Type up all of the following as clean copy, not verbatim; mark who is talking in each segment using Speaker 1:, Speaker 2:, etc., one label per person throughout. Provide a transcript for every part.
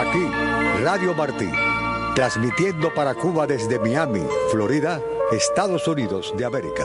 Speaker 1: aquí, Radio Martí, transmitiendo para Cuba desde Miami, Florida, Estados Unidos de América.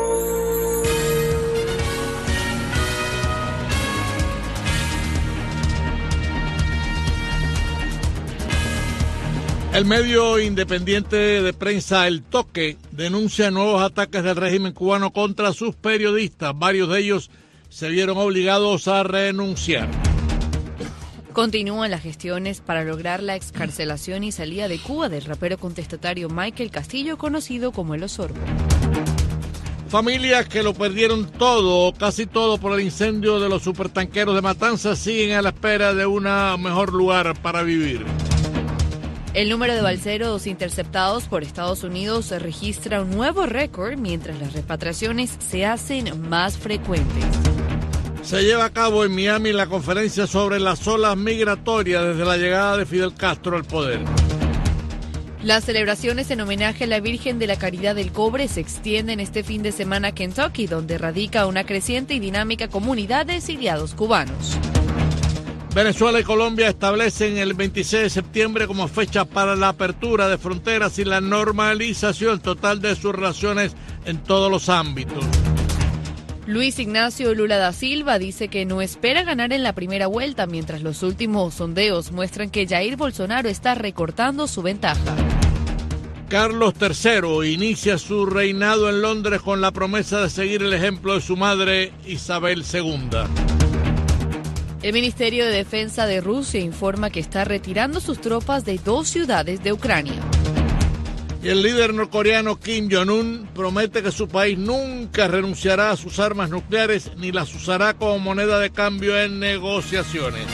Speaker 2: El medio independiente de prensa El Toque denuncia nuevos ataques del régimen cubano contra sus periodistas. Varios de ellos se vieron obligados a renunciar.
Speaker 3: Continúan las gestiones para lograr la excarcelación y salida de Cuba del rapero contestatario Michael Castillo, conocido como El Osorbo.
Speaker 2: Familias que lo perdieron todo, casi todo, por el incendio de los supertanqueros de Matanzas siguen a la espera de un mejor lugar para vivir.
Speaker 3: El número de balseros interceptados por Estados Unidos registra un nuevo récord mientras las repatriaciones se hacen más frecuentes.
Speaker 2: Se lleva a cabo en Miami la conferencia sobre las olas migratorias desde la llegada de Fidel Castro al poder.
Speaker 3: Las celebraciones en homenaje a la Virgen de la Caridad del Cobre se extienden este fin de semana a Kentucky, donde radica una creciente y dinámica comunidad de exiliados cubanos.
Speaker 2: Venezuela y Colombia establecen el 26 de septiembre como fecha para la apertura de fronteras y la normalización total de sus relaciones en todos los ámbitos.
Speaker 3: Luis Ignacio Lula da Silva dice que no espera ganar en la primera vuelta, mientras los últimos sondeos muestran que Jair Bolsonaro está recortando su ventaja.
Speaker 2: Carlos III inicia su reinado en Londres con la promesa de seguir el ejemplo de su madre Isabel II.
Speaker 3: El Ministerio de Defensa de Rusia informa que está retirando sus tropas de 2 ciudades de Ucrania.
Speaker 2: Y el líder norcoreano Kim Jong-un promete que su país nunca renunciará a sus armas nucleares ni las usará como moneda de cambio en negociaciones.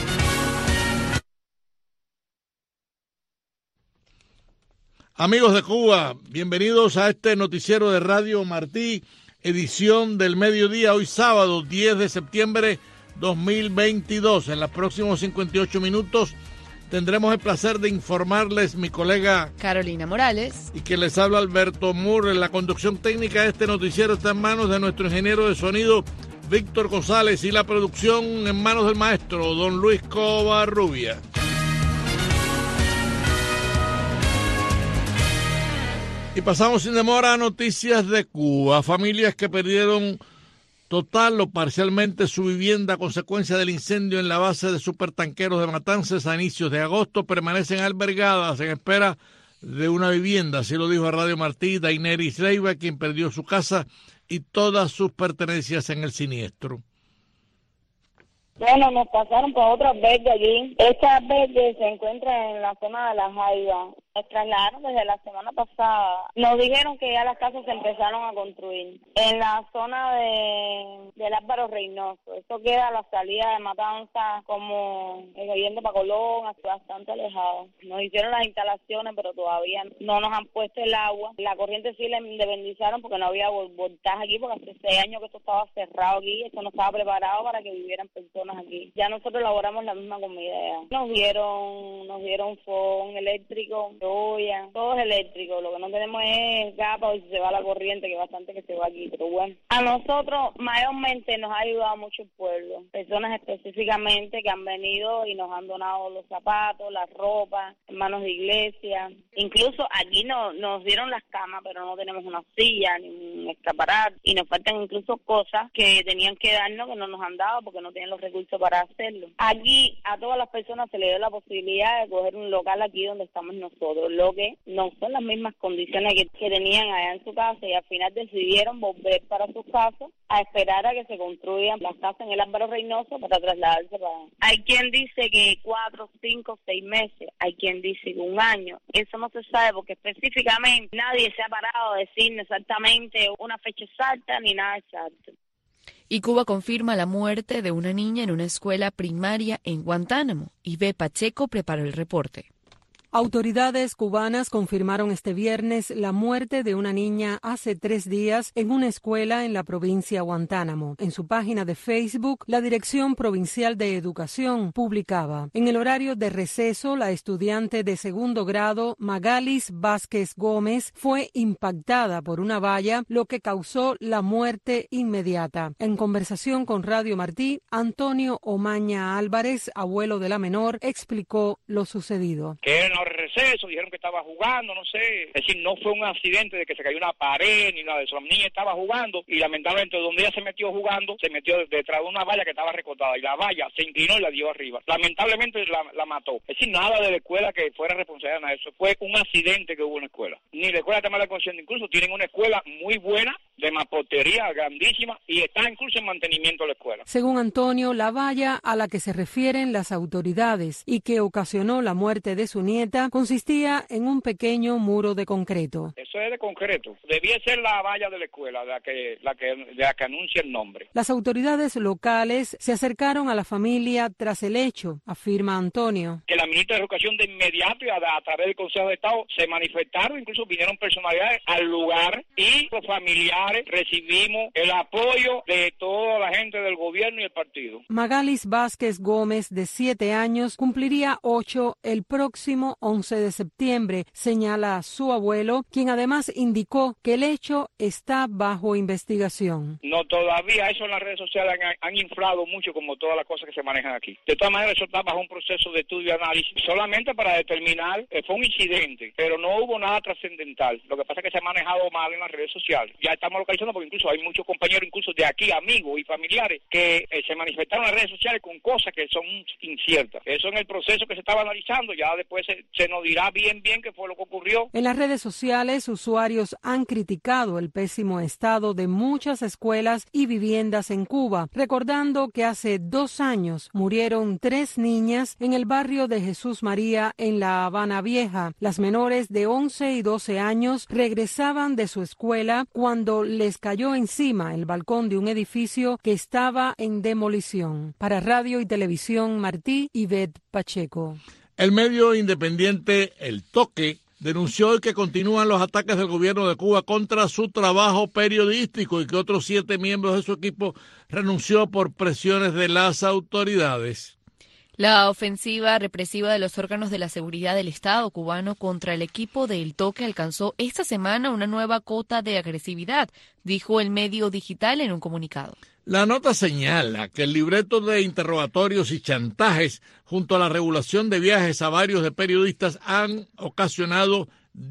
Speaker 2: Amigos de Cuba, bienvenidos a este noticiero de Radio Martí, edición del mediodía, hoy sábado 10 de septiembre 2022. En los próximos 58 minutos tendremos el placer de informarles mi colega
Speaker 3: Carolina Morales
Speaker 2: y que les habla Alberto Moore. En la conducción técnica de este noticiero está en manos de nuestro ingeniero de sonido Víctor González y la producción en manos del maestro don Luis Covarrubia. Y pasamos sin demora a noticias de Cuba. Familias que perdieron total o parcialmente su vivienda a consecuencia del incendio en la base de supertanqueros de Matanzas a inicios de agosto permanecen albergadas en espera de una vivienda. Así lo dijo a Radio Martí Daineris Leiva, quien perdió su casa y todas sus pertenencias en el siniestro.
Speaker 4: Bueno, nos pasaron por otras verdes allí. Estas verdes se encuentran en la zona de La Jaiba. Nos trasladaron desde la semana pasada. Nos dijeron que ya las casas se empezaron a construir en la zona del Álvaro Reynoso. Esto queda a la salida de Matanzas, como yendo para Colón, así bastante alejado. Nos hicieron las instalaciones, pero todavía no nos han puesto el agua. La corriente sí le independizaron porque no había voltaje aquí, porque hace 6 años que esto estaba cerrado aquí. Esto no estaba preparado para que vivieran personas aquí. Ya nosotros elaboramos la misma comida. Nos dieron fogón eléctrico, olla, todo es eléctrico. Lo que no tenemos es capa y si se va la corriente, que bastante que se va aquí, pero bueno. A nosotros mayormente nos ha ayudado mucho el pueblo. Personas específicamente que han venido y nos han donado los zapatos, la ropa, hermanos de iglesia. Incluso aquí nos dieron las camas, pero no tenemos una silla ni un escaparate y nos faltan incluso cosas que tenían que darnos que no nos han dado porque no tienen los recursos para hacerlo. Aquí a todas las personas se les dio la posibilidad de coger un local aquí donde estamos nosotros, lo que no son las mismas condiciones que tenían allá en su casa y al final decidieron volver para sus casas a esperar a que se construyan las casas en el Álvaro Reynoso para trasladarse para... Hay quien dice que 4, 5, 6 meses, hay quien dice que 1 año. Eso no se sabe porque específicamente nadie se ha parado a decir exactamente una fecha exacta ni nada exacto.
Speaker 3: Y Cuba confirma la muerte de una niña en una escuela primaria en Guantánamo. Ibe Pacheco preparó el reporte.
Speaker 5: Autoridades cubanas confirmaron este viernes la muerte de una niña hace 3 días en una escuela en la provincia Guantánamo. En su página de Facebook, la Dirección Provincial de Educación publicaba: en el horario de receso, la estudiante de segundo grado Magalis Vázquez Gómez fue impactada por una valla, lo que causó la muerte inmediata. En conversación con Radio Martí, Antonio Omaña Álvarez, abuelo de la menor, explicó lo sucedido.
Speaker 6: Receso, dijeron que estaba jugando, no sé, es decir, no fue un accidente de que se cayó una pared ni nada de eso. La niña estaba jugando y lamentablemente donde ella se metió jugando, se metió detrás de una valla que estaba recortada y la valla se inclinó y la dio arriba. Lamentablemente la mató. Es decir, nada de la escuela que fuera responsable de nada de eso. Fue un accidente que hubo en la escuela. Ni la escuela está mala consciente, incluso tienen una escuela muy buena de mampostería grandísima y está incluso en mantenimiento de la escuela.
Speaker 5: Según Antonio, la valla a la que se refieren las autoridades y que ocasionó la muerte de su nieta consistía en un pequeño muro de concreto.
Speaker 6: Eso es de concreto. Debía ser la valla de la escuela, la que anuncia el nombre.
Speaker 5: Las autoridades locales se acercaron a la familia tras el hecho, afirma Antonio.
Speaker 6: Que la ministra de Educación de inmediato y a través del Consejo de Estado se manifestaron, incluso vinieron personalidades al lugar y los familiares recibimos el apoyo de toda la gente del gobierno y el partido.
Speaker 5: Magalis Vázquez Gómez, de 7 años, cumpliría 8 el próximo 11 de septiembre, señala su abuelo, quien además indicó que el hecho está bajo investigación.
Speaker 6: No, todavía eso en las redes sociales han inflado mucho como todas las cosas que se manejan aquí. De todas maneras, eso está bajo un proceso de estudio y análisis, solamente para determinar que fue un incidente, pero no hubo nada trascendental. Lo que pasa es que se ha manejado mal en las redes sociales. Ya estamos localizando porque incluso hay muchos compañeros, incluso de aquí, amigos y familiares, que se manifestaron en las redes sociales con cosas que son inciertas. Eso en el proceso que se estaba analizando, ya después se nos dirá bien qué fue lo que ocurrió.
Speaker 5: En las redes sociales, usuarios han criticado el pésimo estado de muchas escuelas y viviendas en Cuba, recordando que hace 2 años murieron 3 niñas en el barrio de Jesús María en La Habana Vieja. Las menores de 11 y 12 años regresaban de su escuela cuando les cayó encima el balcón de un edificio que estaba en demolición. Para Radio y Televisión Martí, Ivette Pacheco.
Speaker 2: El medio independiente El Toque denunció hoy que continúan los ataques del gobierno de Cuba contra su trabajo periodístico y que otros 7 miembros de su equipo renunció por presiones de las autoridades.
Speaker 3: La ofensiva represiva de los órganos de la seguridad del Estado cubano contra el equipo de El Toque alcanzó esta semana una nueva cota de agresividad, dijo el medio digital en un comunicado.
Speaker 2: La nota señala que el libreto de interrogatorios y chantajes junto a la regulación de viajes a varios de periodistas han ocasionado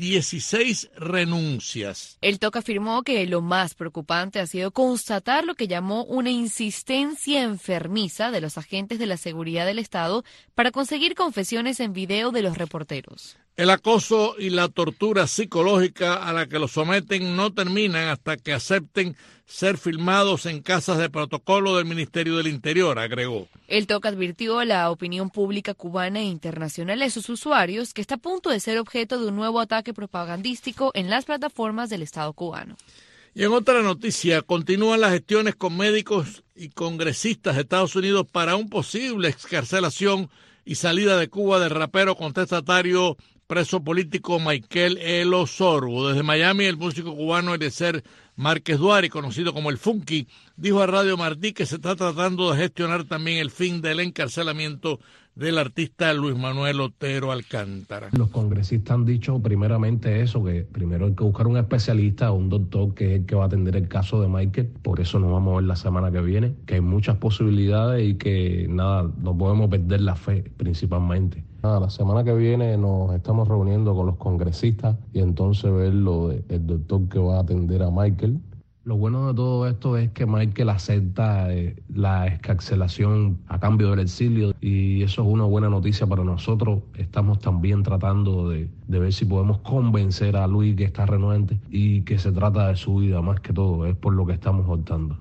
Speaker 2: 16 renuncias.
Speaker 3: El Toque afirmó que lo más preocupante ha sido constatar lo que llamó una insistencia enfermiza de los agentes de la seguridad del Estado para conseguir confesiones en video de los reporteros.
Speaker 2: El acoso y la tortura psicológica a la que los someten no terminan hasta que acepten ser filmados en casas de protocolo del Ministerio del Interior, agregó.
Speaker 3: El Toque advirtió a la opinión pública cubana e internacional a sus usuarios que está a punto de ser objeto de un nuevo ataque propagandístico en las plataformas del Estado cubano.
Speaker 2: Y en otra noticia, continúan las gestiones con médicos y congresistas de Estados Unidos para un posible excarcelación y salida de Cuba del rapero contestatario preso político Michael El Osorbo. Desde Miami, el músico cubano Eliezer Márquez Duari, conocido como el Funky, dijo a Radio Martí que se está tratando de gestionar también el fin del encarcelamiento del artista Luis Manuel Otero Alcántara.
Speaker 7: Los congresistas han dicho primeramente eso, que primero hay que buscar un especialista o un doctor que es el que va a atender el caso de Michael. Por eso nos vamos a ver la semana que viene, que hay muchas posibilidades y que nada, no podemos perder la fe principalmente. La semana que viene nos estamos reuniendo con los congresistas y entonces ver lo del doctor que va a atender a Michael. Lo bueno de todo esto es que Michael acepta la excarcelación a cambio del exilio y eso es una buena noticia para nosotros. Estamos también tratando de ver si podemos convencer a Luis que está renuente y que se trata de su vida más que todo, es por lo que estamos optando.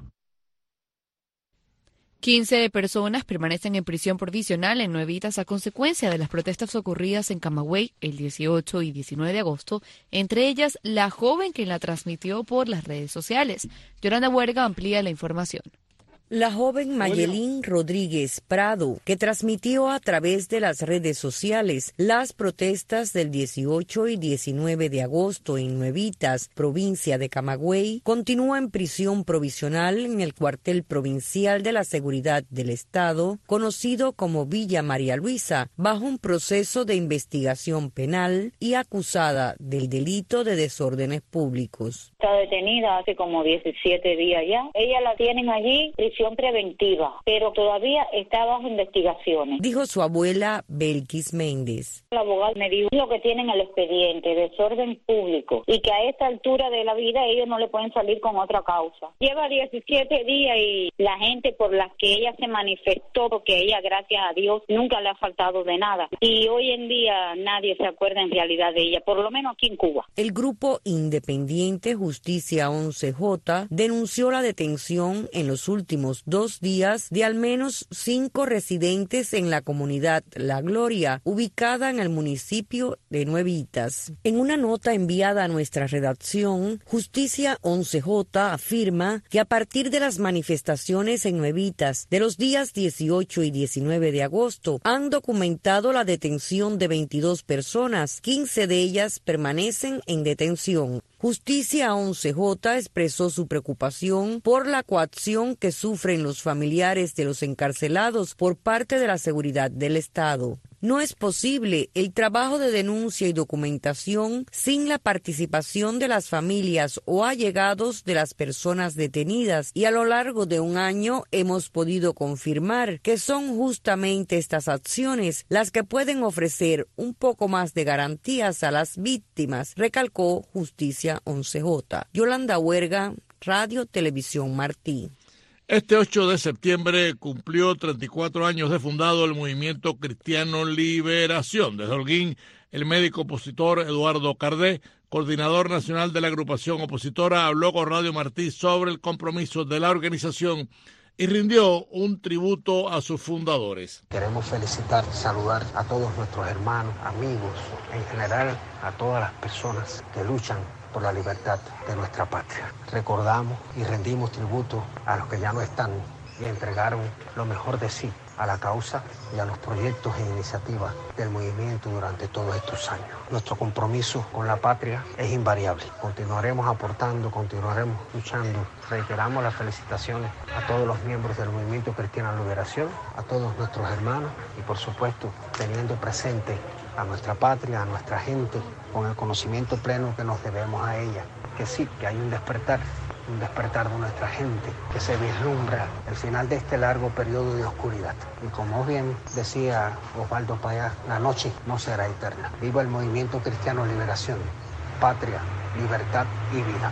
Speaker 3: 15 personas permanecen en prisión provisional en Nuevitas a consecuencia de las protestas ocurridas en Camagüey el 18 y 19 de agosto, entre ellas la joven que la transmitió por las redes sociales. Yolanda Huerga amplía la información.
Speaker 8: La joven Mayelín Rodríguez Prado, que transmitió a través de las redes sociales las protestas del 18 y 19 de agosto en Nuevitas, provincia de Camagüey, continúa en prisión provisional en el cuartel provincial de la Seguridad del Estado, conocido como Villa María Luisa, bajo un proceso de investigación penal y acusada del delito de desórdenes públicos.
Speaker 4: Está detenida hace como 17 días ya. Ella la tienen allí, prisión preventiva, pero todavía está bajo investigaciones.
Speaker 8: Dijo su abuela Belkis Méndez.
Speaker 4: El abogado me dijo lo que tienen el expediente, desorden público, y que a esta altura de la vida ellos no le pueden salir con otra causa. Lleva 17 días y la gente por la que ella se manifestó, porque ella, gracias a Dios, nunca le ha faltado de nada. Y hoy en día nadie se acuerda en realidad de ella, por lo menos aquí en Cuba.
Speaker 8: El grupo independiente Justicia 11J denunció la detención en los últimos 2 días de al menos 5 residentes en la comunidad La Gloria, ubicada en el municipio de Nuevitas. En una nota enviada a nuestra redacción, Justicia 11J afirma que a partir de las manifestaciones en Nuevitas de los días 18 y 19 de agosto han documentado la detención de 22 personas, 15 de ellas permanecen en detención. Justicia 11J expresó su preocupación por la coacción que sufren los familiares de los encarcelados por parte de la Seguridad del Estado. No es posible el trabajo de denuncia y documentación sin la participación de las familias o allegados de las personas detenidas, y a lo largo de un año hemos podido confirmar que son justamente estas acciones las que pueden ofrecer un poco más de garantías a las víctimas, recalcó Justicia 11J. Yolanda Huerga, Radio Televisión Martí.
Speaker 2: Este 8 de septiembre cumplió 34 años de fundado el Movimiento Cristiano Liberación. Desde Holguín, el médico opositor Eduardo Cardé, coordinador nacional de la agrupación opositora, habló con Radio Martí sobre el compromiso de la organización y rindió un tributo a sus fundadores.
Speaker 9: Queremos felicitar, saludar a todos nuestros hermanos, amigos, en general a todas las personas que luchan por la libertad de nuestra patria. Recordamos y rendimos tributo a los que ya no están y entregaron lo mejor de sí a la causa y a los proyectos e iniciativas del movimiento durante todos estos años. Nuestro compromiso con la patria es invariable. Continuaremos aportando, continuaremos luchando. Reiteramos las felicitaciones a todos los miembros del Movimiento Cristiano Liberación, a todos nuestros hermanos y, por supuesto, teniendo presente a nuestra patria, a nuestra gente, con el conocimiento pleno que nos debemos a ella, que sí, que hay un despertar de nuestra gente, que se vislumbra el final de este largo periodo de oscuridad. Y como bien decía Osvaldo Payá, la noche no será eterna. Viva el Movimiento Cristiano Liberación, patria, libertad y vida.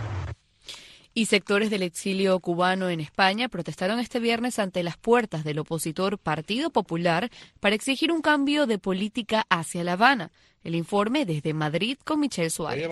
Speaker 3: Y sectores del exilio cubano en España protestaron este viernes ante las puertas del opositor Partido Popular para exigir un cambio de política hacia La Habana. El informe desde Madrid con Michelle Suárez.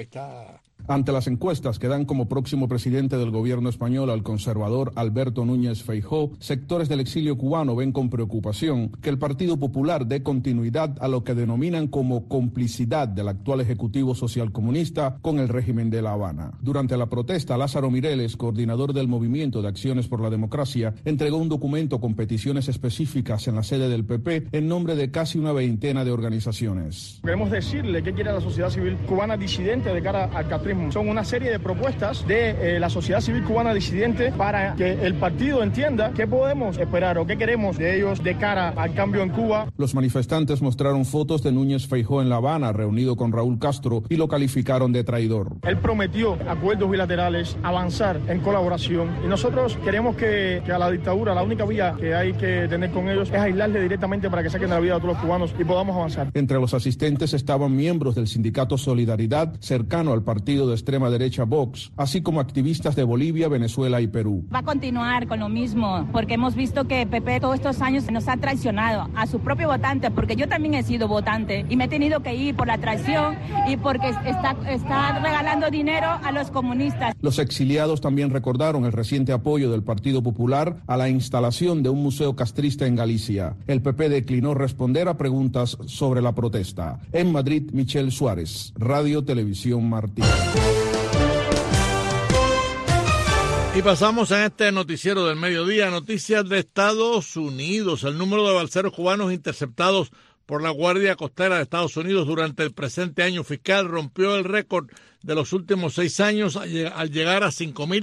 Speaker 10: Ante las encuestas que dan como próximo presidente del gobierno español al conservador Alberto Núñez Feijóo, sectores del exilio cubano ven con preocupación que el Partido Popular dé continuidad a lo que denominan como complicidad del actual Ejecutivo Socialcomunista con el régimen de La Habana. Durante la protesta, Lázaro Mireles, coordinador del Movimiento de Acciones por la Democracia, entregó un documento con peticiones específicas en la sede del PP en nombre de casi una veintena de organizaciones.
Speaker 11: Queremos decirle qué quiere la sociedad civil cubana disidente de cara al catrismo. Son una serie de propuestas de la sociedad civil cubana disidente para que el partido entienda qué podemos esperar o qué queremos de ellos de cara al cambio en Cuba.
Speaker 10: Los manifestantes mostraron fotos de Núñez Feijóo en La Habana, reunido con Raúl Castro, y lo calificaron de traidor.
Speaker 11: Él prometió acuerdos bilaterales, avanzar en colaboración, y nosotros queremos que a la dictadura, la única vía que hay que tener con ellos es aislarle directamente para que saquen la vida a todos los cubanos y podamos avanzar.
Speaker 10: Entre los asistentes estaban miembros del sindicato Solidaridad, cercano al partido de extrema derecha Vox, así como activistas de Bolivia, Venezuela y Perú.
Speaker 12: Va a continuar con lo mismo, porque hemos visto que PP todos estos años nos ha traicionado a su propio votante, porque yo también he sido votante y me he tenido que ir por la traición y porque está regalando dinero a los comunistas.
Speaker 10: Los exiliados también recordaron el reciente apoyo del Partido Popular a la instalación de un museo castrista en Galicia. El PP declinó responder a preguntas sobre la protesta. En Madrid, Michelle Suárez, Radio Televisión Martí.
Speaker 2: Y pasamos en este noticiero del mediodía, noticias de Estados Unidos. El número de balseros cubanos interceptados por la Guardia Costera de Estados Unidos durante el presente año fiscal rompió el récord de los últimos 6 años al llegar a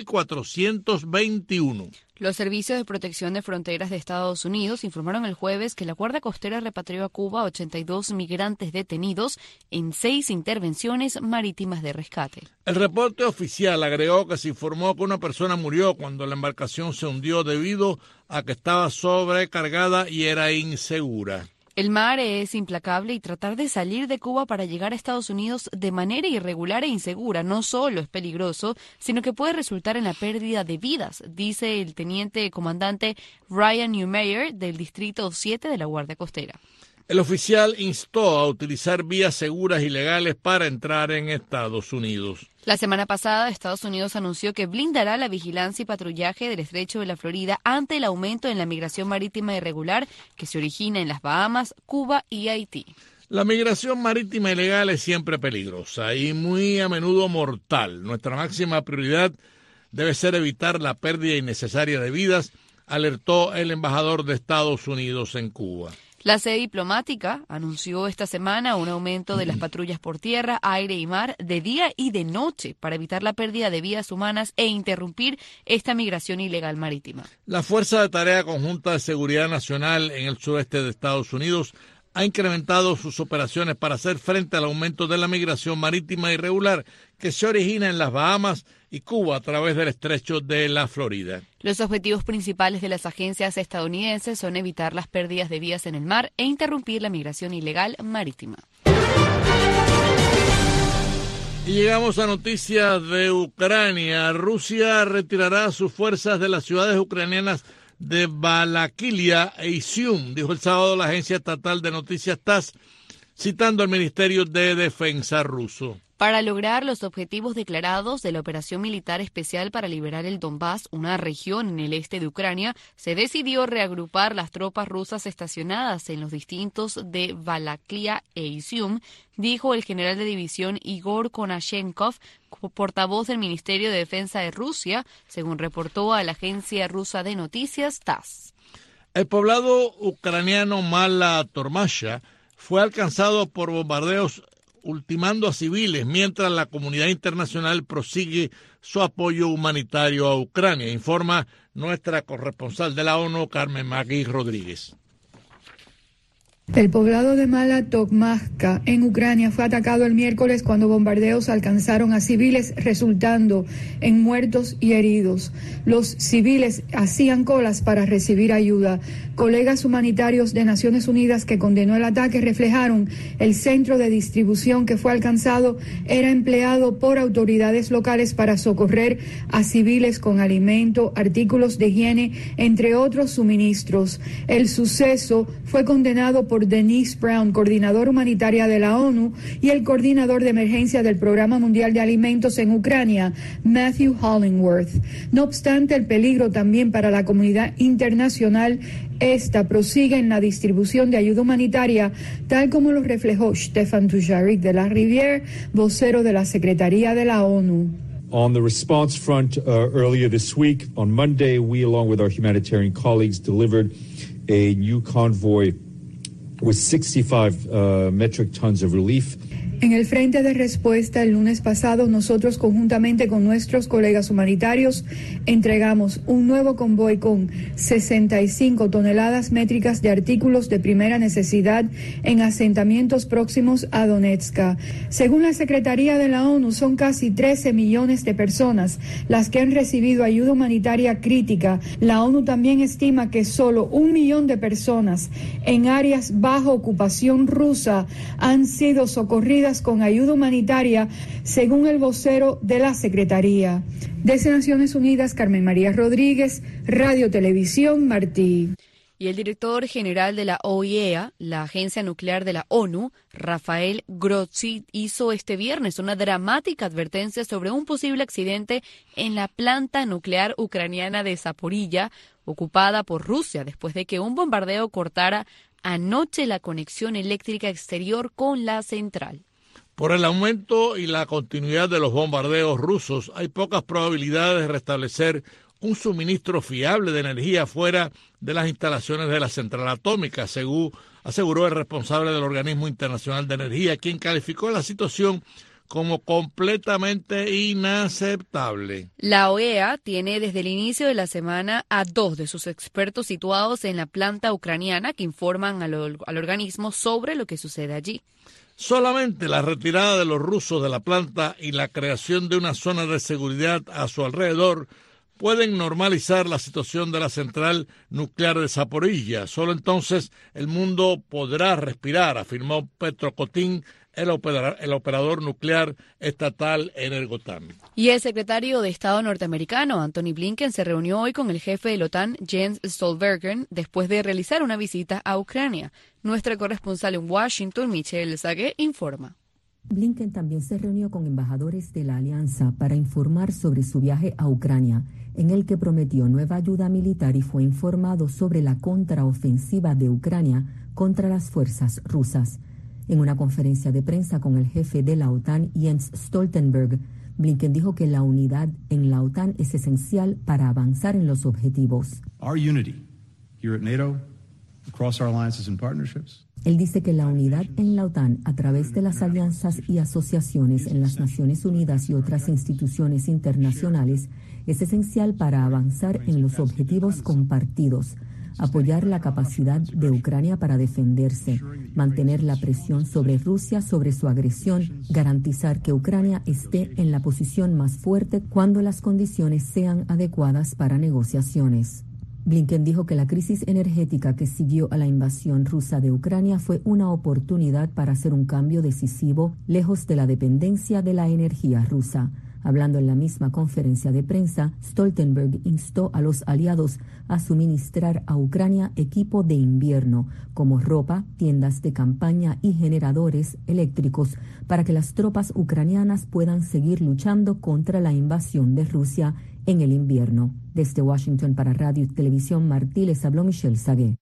Speaker 2: 5.421.
Speaker 3: Los servicios de protección de fronteras de Estados Unidos informaron el jueves que la Guardia Costera repatrió a Cuba 82 migrantes detenidos en 6 intervenciones marítimas de rescate.
Speaker 2: El reporte oficial agregó que se informó que una persona murió cuando la embarcación se hundió debido a que estaba sobrecargada y era insegura.
Speaker 3: El mar es implacable y tratar de salir de Cuba para llegar a Estados Unidos de manera irregular e insegura no solo es peligroso, sino que puede resultar en la pérdida de vidas, dice el teniente comandante Ryan Neumeyer del Distrito 7 de la Guardia Costera.
Speaker 2: El oficial instó a utilizar vías seguras y legales para entrar en Estados Unidos.
Speaker 3: La semana pasada, Estados Unidos anunció que blindará la vigilancia y patrullaje del Estrecho de la Florida ante el aumento en la migración marítima irregular que se origina en las Bahamas, Cuba y Haití.
Speaker 2: La migración marítima ilegal es siempre peligrosa y muy a menudo mortal. Nuestra máxima prioridad debe ser evitar la pérdida innecesaria de vidas, alertó el embajador de Estados Unidos en Cuba.
Speaker 3: La sede diplomática anunció esta semana un aumento de las patrullas por tierra, aire y mar de día y de noche para evitar la pérdida de vidas humanas e interrumpir esta migración ilegal marítima.
Speaker 2: La Fuerza de Tarea Conjunta de Seguridad Nacional en el sureste de Estados Unidos ha incrementado sus operaciones para hacer frente al aumento de la migración marítima irregular que se origina en las Bahamas y Cuba a través del Estrecho de la Florida.
Speaker 3: Los objetivos principales de las agencias estadounidenses son evitar las pérdidas de vidas en el mar e interrumpir la migración ilegal marítima.
Speaker 2: Y llegamos a noticias de Ucrania. Rusia retirará sus fuerzas de las ciudades ucranianas de Balaklia e Izium, dijo el sábado la agencia estatal de noticias TASS, citando al Ministerio de Defensa ruso.
Speaker 3: Para lograr los objetivos declarados de la operación militar especial para liberar el Donbass, una región en el este de Ucrania, se decidió reagrupar las tropas rusas estacionadas en los distintos de Balaklia e Izium, dijo el general de división Igor Konashenkov, portavoz del Ministerio de Defensa de Rusia, según reportó a la agencia rusa de noticias TASS.
Speaker 2: El poblado ucraniano Mala Tormasha fue alcanzado por bombardeos ultimando a civiles, mientras la comunidad internacional prosigue su apoyo humanitario a Ucrania, informa nuestra corresponsal de la ONU, Carmen Magui Rodríguez.
Speaker 13: El poblado de Mala Tokmachka en Ucrania fue atacado el miércoles cuando bombardeos alcanzaron a civiles, resultando en muertos y heridos. Los civiles hacían colas para recibir ayuda. Colegas humanitarios de Naciones Unidas que condenó el ataque reflejaron el centro de distribución que fue alcanzado era empleado por autoridades locales para socorrer a civiles con alimento, artículos de higiene, entre otros suministros. El suceso fue condenado por Denise Brown, coordinadora humanitaria de la ONU, y el coordinador de emergencia del Programa Mundial de Alimentos en Ucrania, Matthew Hollingworth. No obstante, el peligro también para la comunidad internacional, esta prosigue en la distribución de ayuda humanitaria, tal como lo reflejó Stefan Dujarric de la Rivière, vocero de la Secretaría de la ONU.
Speaker 14: On the response front, earlier this week, on Monday, we, along with our humanitarian colleagues, delivered a new convoy with 65 metric tons of relief.
Speaker 13: En el frente de respuesta, el lunes pasado, nosotros conjuntamente con nuestros colegas humanitarios entregamos un nuevo convoy con 65 toneladas métricas de artículos de primera necesidad en asentamientos próximos a Donetsk. Según la Secretaría de la ONU, son casi 13 millones de personas las que han recibido ayuda humanitaria crítica. La ONU también estima que solo 1 millón de personas en áreas bajo ocupación rusa han sido socorridas con ayuda humanitaria, según el vocero de la Secretaría. Desde Naciones Unidas, Carmen María Rodríguez, Radio Televisión Martí.
Speaker 3: Y el director general de la OIEA, la agencia nuclear de la ONU, Rafael Grossi, hizo este viernes una dramática advertencia sobre un posible accidente en la planta nuclear ucraniana de Zaporilla, ocupada por Rusia, después de que un bombardeo cortara anoche la conexión eléctrica exterior con la central.
Speaker 2: Por el aumento y la continuidad de los bombardeos rusos, hay pocas probabilidades de restablecer un suministro fiable de energía fuera de las instalaciones de la central atómica, según aseguró el responsable del Organismo Internacional de Energía, quien calificó la situación como completamente inaceptable.
Speaker 3: La OEA tiene desde el inicio de la semana a 2 de sus expertos situados en la planta ucraniana que informan al organismo sobre lo que sucede allí.
Speaker 2: Solamente la retirada de los rusos de la planta y la creación de una zona de seguridad a su alrededor pueden normalizar la situación de la central nuclear de Zaporilla. Solo entonces el mundo podrá respirar, afirmó Petro Kotin, el operador nuclear estatal Energoatom.
Speaker 3: Y el secretario de Estado norteamericano, Antony Blinken, se reunió hoy con el jefe de la OTAN, Jens Stoltenberg, después de realizar una visita a Ucrania. Nuestra corresponsal en Washington, Michelle Sagué, informa.
Speaker 15: Blinken también se reunió con embajadores de la alianza para informar sobre su viaje a Ucrania, en el que prometió nueva ayuda militar y fue informado sobre la contraofensiva de Ucrania contra las fuerzas rusas. En una conferencia de prensa con el jefe de la OTAN, Jens Stoltenberg, Blinken dijo que la unidad en la OTAN es esencial para avanzar en los objetivos.
Speaker 16: Our unity here at NATO, across our alliances and partnerships.
Speaker 15: Él dice que la unidad en la OTAN a través de las alianzas y asociaciones en las Naciones Unidas y otras instituciones internacionales es esencial para avanzar en los objetivos compartidos, apoyar la capacidad de Ucrania para defenderse, mantener la presión sobre Rusia sobre su agresión, garantizar que Ucrania esté en la posición más fuerte cuando las condiciones sean adecuadas para negociaciones. Blinken dijo que la crisis energética que siguió a la invasión rusa de Ucrania fue una oportunidad para hacer un cambio decisivo lejos de la dependencia de la energía rusa. Hablando en la misma conferencia de prensa, Stoltenberg instó a los aliados a suministrar a Ucrania equipo de invierno, como ropa, tiendas de campaña y generadores eléctricos, para que las tropas ucranianas puedan seguir luchando contra la invasión de Rusia en el invierno. Desde Washington para Radio y Televisión Martí les habló Michelle Sagué.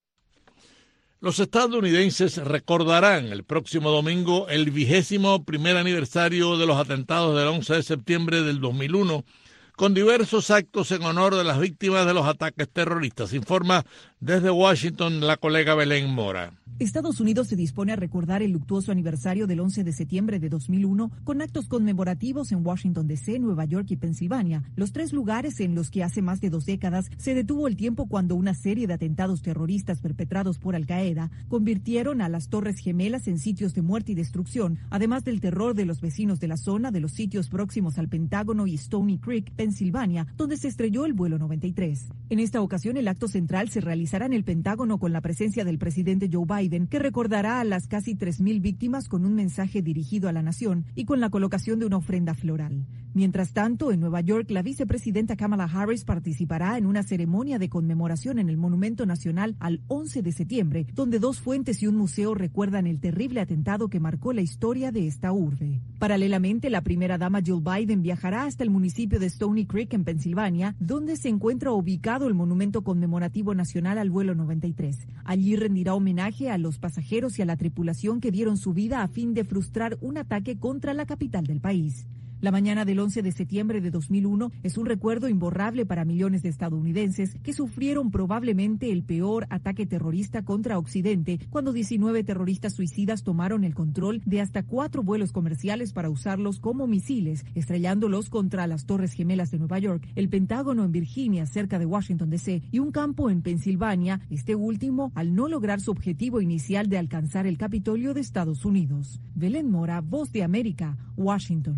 Speaker 2: Los estadounidenses recordarán el próximo domingo el 21º aniversario de los atentados del 11 de septiembre del 2001, con diversos actos en honor de las víctimas de los ataques terroristas. Informa desde Washington la colega Belén Mora.
Speaker 17: Estados Unidos se dispone a recordar el luctuoso aniversario del 11 de septiembre de 2001 con actos conmemorativos en Washington, D.C., Nueva York y Pensilvania, los 3 lugares en los que hace más de 2 décadas se detuvo el tiempo cuando una serie de atentados terroristas perpetrados por Al-Qaeda convirtieron a las Torres Gemelas en sitios de muerte y destrucción, además del terror de los vecinos de la zona de los sitios próximos al Pentágono y Stony Creek, Pensilvania, donde se estrelló el vuelo 93. En esta ocasión, el acto central se realizará en el Pentágono con la presencia del presidente Joe Biden, que recordará a las casi 3,000 víctimas con un mensaje dirigido a la nación y con la colocación de una ofrenda floral. Mientras tanto, en Nueva York, la vicepresidenta Kamala Harris participará en una ceremonia de conmemoración en el Monumento Nacional al 11 de septiembre, donde 2 fuentes y un museo recuerdan el terrible atentado que marcó la historia de esta urbe. Paralelamente, la primera dama Jill Biden viajará hasta el municipio de Stony Creek, en Pensilvania, donde se encuentra ubicado el Monumento Conmemorativo Nacional al vuelo 93. Allí rendirá homenaje a los pasajeros y a la tripulación que dieron su vida a fin de frustrar un ataque contra la capital del país. La mañana del 11 de septiembre de 2001 es un recuerdo imborrable para millones de estadounidenses que sufrieron probablemente el peor ataque terrorista contra Occidente, cuando 19 terroristas suicidas tomaron el control de hasta 4 vuelos comerciales para usarlos como misiles, estrellándolos contra las Torres Gemelas de Nueva York, el Pentágono en Virginia, cerca de Washington, D.C., y un campo en Pensilvania, este último al no lograr su objetivo inicial de alcanzar el Capitolio de Estados Unidos. Belén Mora, Voz de América, Washington.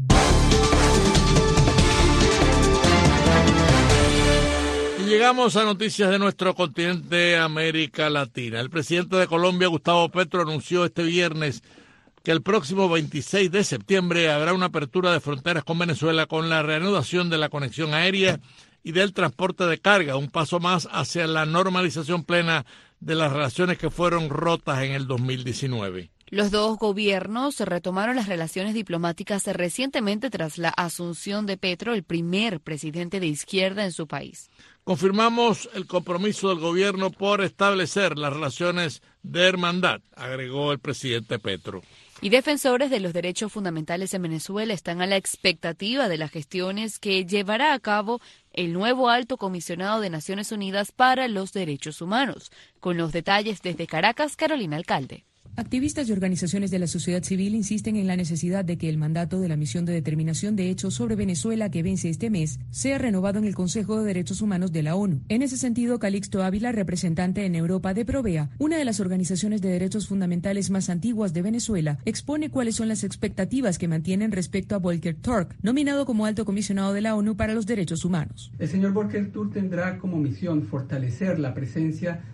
Speaker 2: Y llegamos a noticias de nuestro continente, América Latina. El presidente de Colombia, Gustavo Petro, anunció este viernes que el próximo 26 de septiembre habrá una apertura de fronteras con Venezuela con la reanudación de la conexión aérea y del transporte de carga, un paso más hacia la normalización plena de las relaciones que fueron rotas en el 2019.
Speaker 3: Los dos gobiernos retomaron las relaciones diplomáticas recientemente tras la asunción de Petro, el primer presidente de izquierda en su país.
Speaker 2: Confirmamos el compromiso del gobierno por establecer las relaciones de hermandad, agregó el presidente Petro.
Speaker 3: Y defensores de los derechos fundamentales en Venezuela están a la expectativa de las gestiones que llevará a cabo el nuevo alto comisionado de Naciones Unidas para los Derechos Humanos. Con los detalles desde Caracas, Carolina Alcalde.
Speaker 18: Activistas y organizaciones de la sociedad civil insisten en la necesidad de que el mandato de la Misión de Determinación de Hechos sobre Venezuela, que vence este mes, sea renovado en el Consejo de Derechos Humanos de la ONU. En ese sentido, Calixto Ávila, representante en Europa de Provea, una de las organizaciones de derechos fundamentales más antiguas de Venezuela, expone cuáles son las expectativas que mantienen respecto a Volker Turk, nominado como alto comisionado de la ONU para los Derechos Humanos.
Speaker 19: El señor Volker Turk tendrá como misión fortalecer la presencia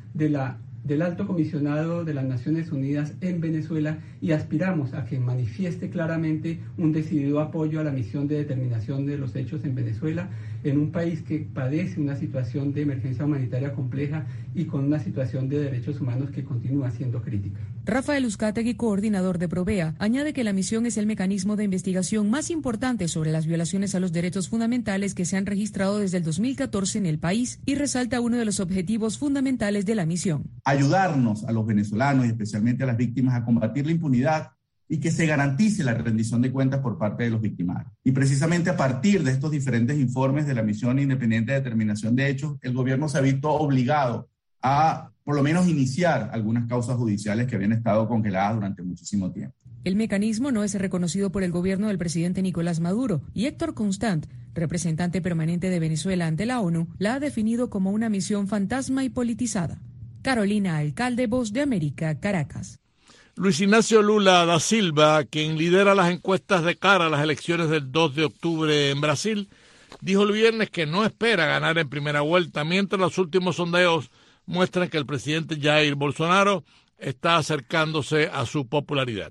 Speaker 19: del alto comisionado de las Naciones Unidas en Venezuela y aspiramos a que manifieste claramente un decidido apoyo a la misión de determinación de los hechos en Venezuela, en un país que padece una situación de emergencia humanitaria compleja y con una situación de derechos humanos que continúa siendo crítica.
Speaker 18: Rafael Uzcategui, coordinador de Provea, añade que la misión es el mecanismo de investigación más importante sobre las violaciones a los derechos fundamentales que se han registrado desde el 2014 en el país y resalta uno de los objetivos fundamentales de la misión.
Speaker 20: Ayudarnos a los venezolanos y especialmente a las víctimas a combatir la impunidad y que se garantice la rendición de cuentas por parte de los victimarios. Y precisamente a partir de estos diferentes informes de la Misión Independiente de Determinación de Hechos, el gobierno se ha visto obligado a por lo menos iniciar algunas causas judiciales que habían estado congeladas durante muchísimo tiempo.
Speaker 18: El mecanismo no es reconocido por el gobierno del presidente Nicolás Maduro y Héctor Constant, representante permanente de Venezuela ante la ONU, la ha definido como una misión fantasma y politizada. Carolina Alcalde, Voz de América, Caracas.
Speaker 2: Luis Ignacio Lula da Silva, quien lidera las encuestas de cara a las elecciones del 2 de octubre en Brasil, dijo el viernes que no espera ganar en primera vuelta, mientras los últimos sondeos muestran que el presidente Jair Bolsonaro está acercándose a su popularidad.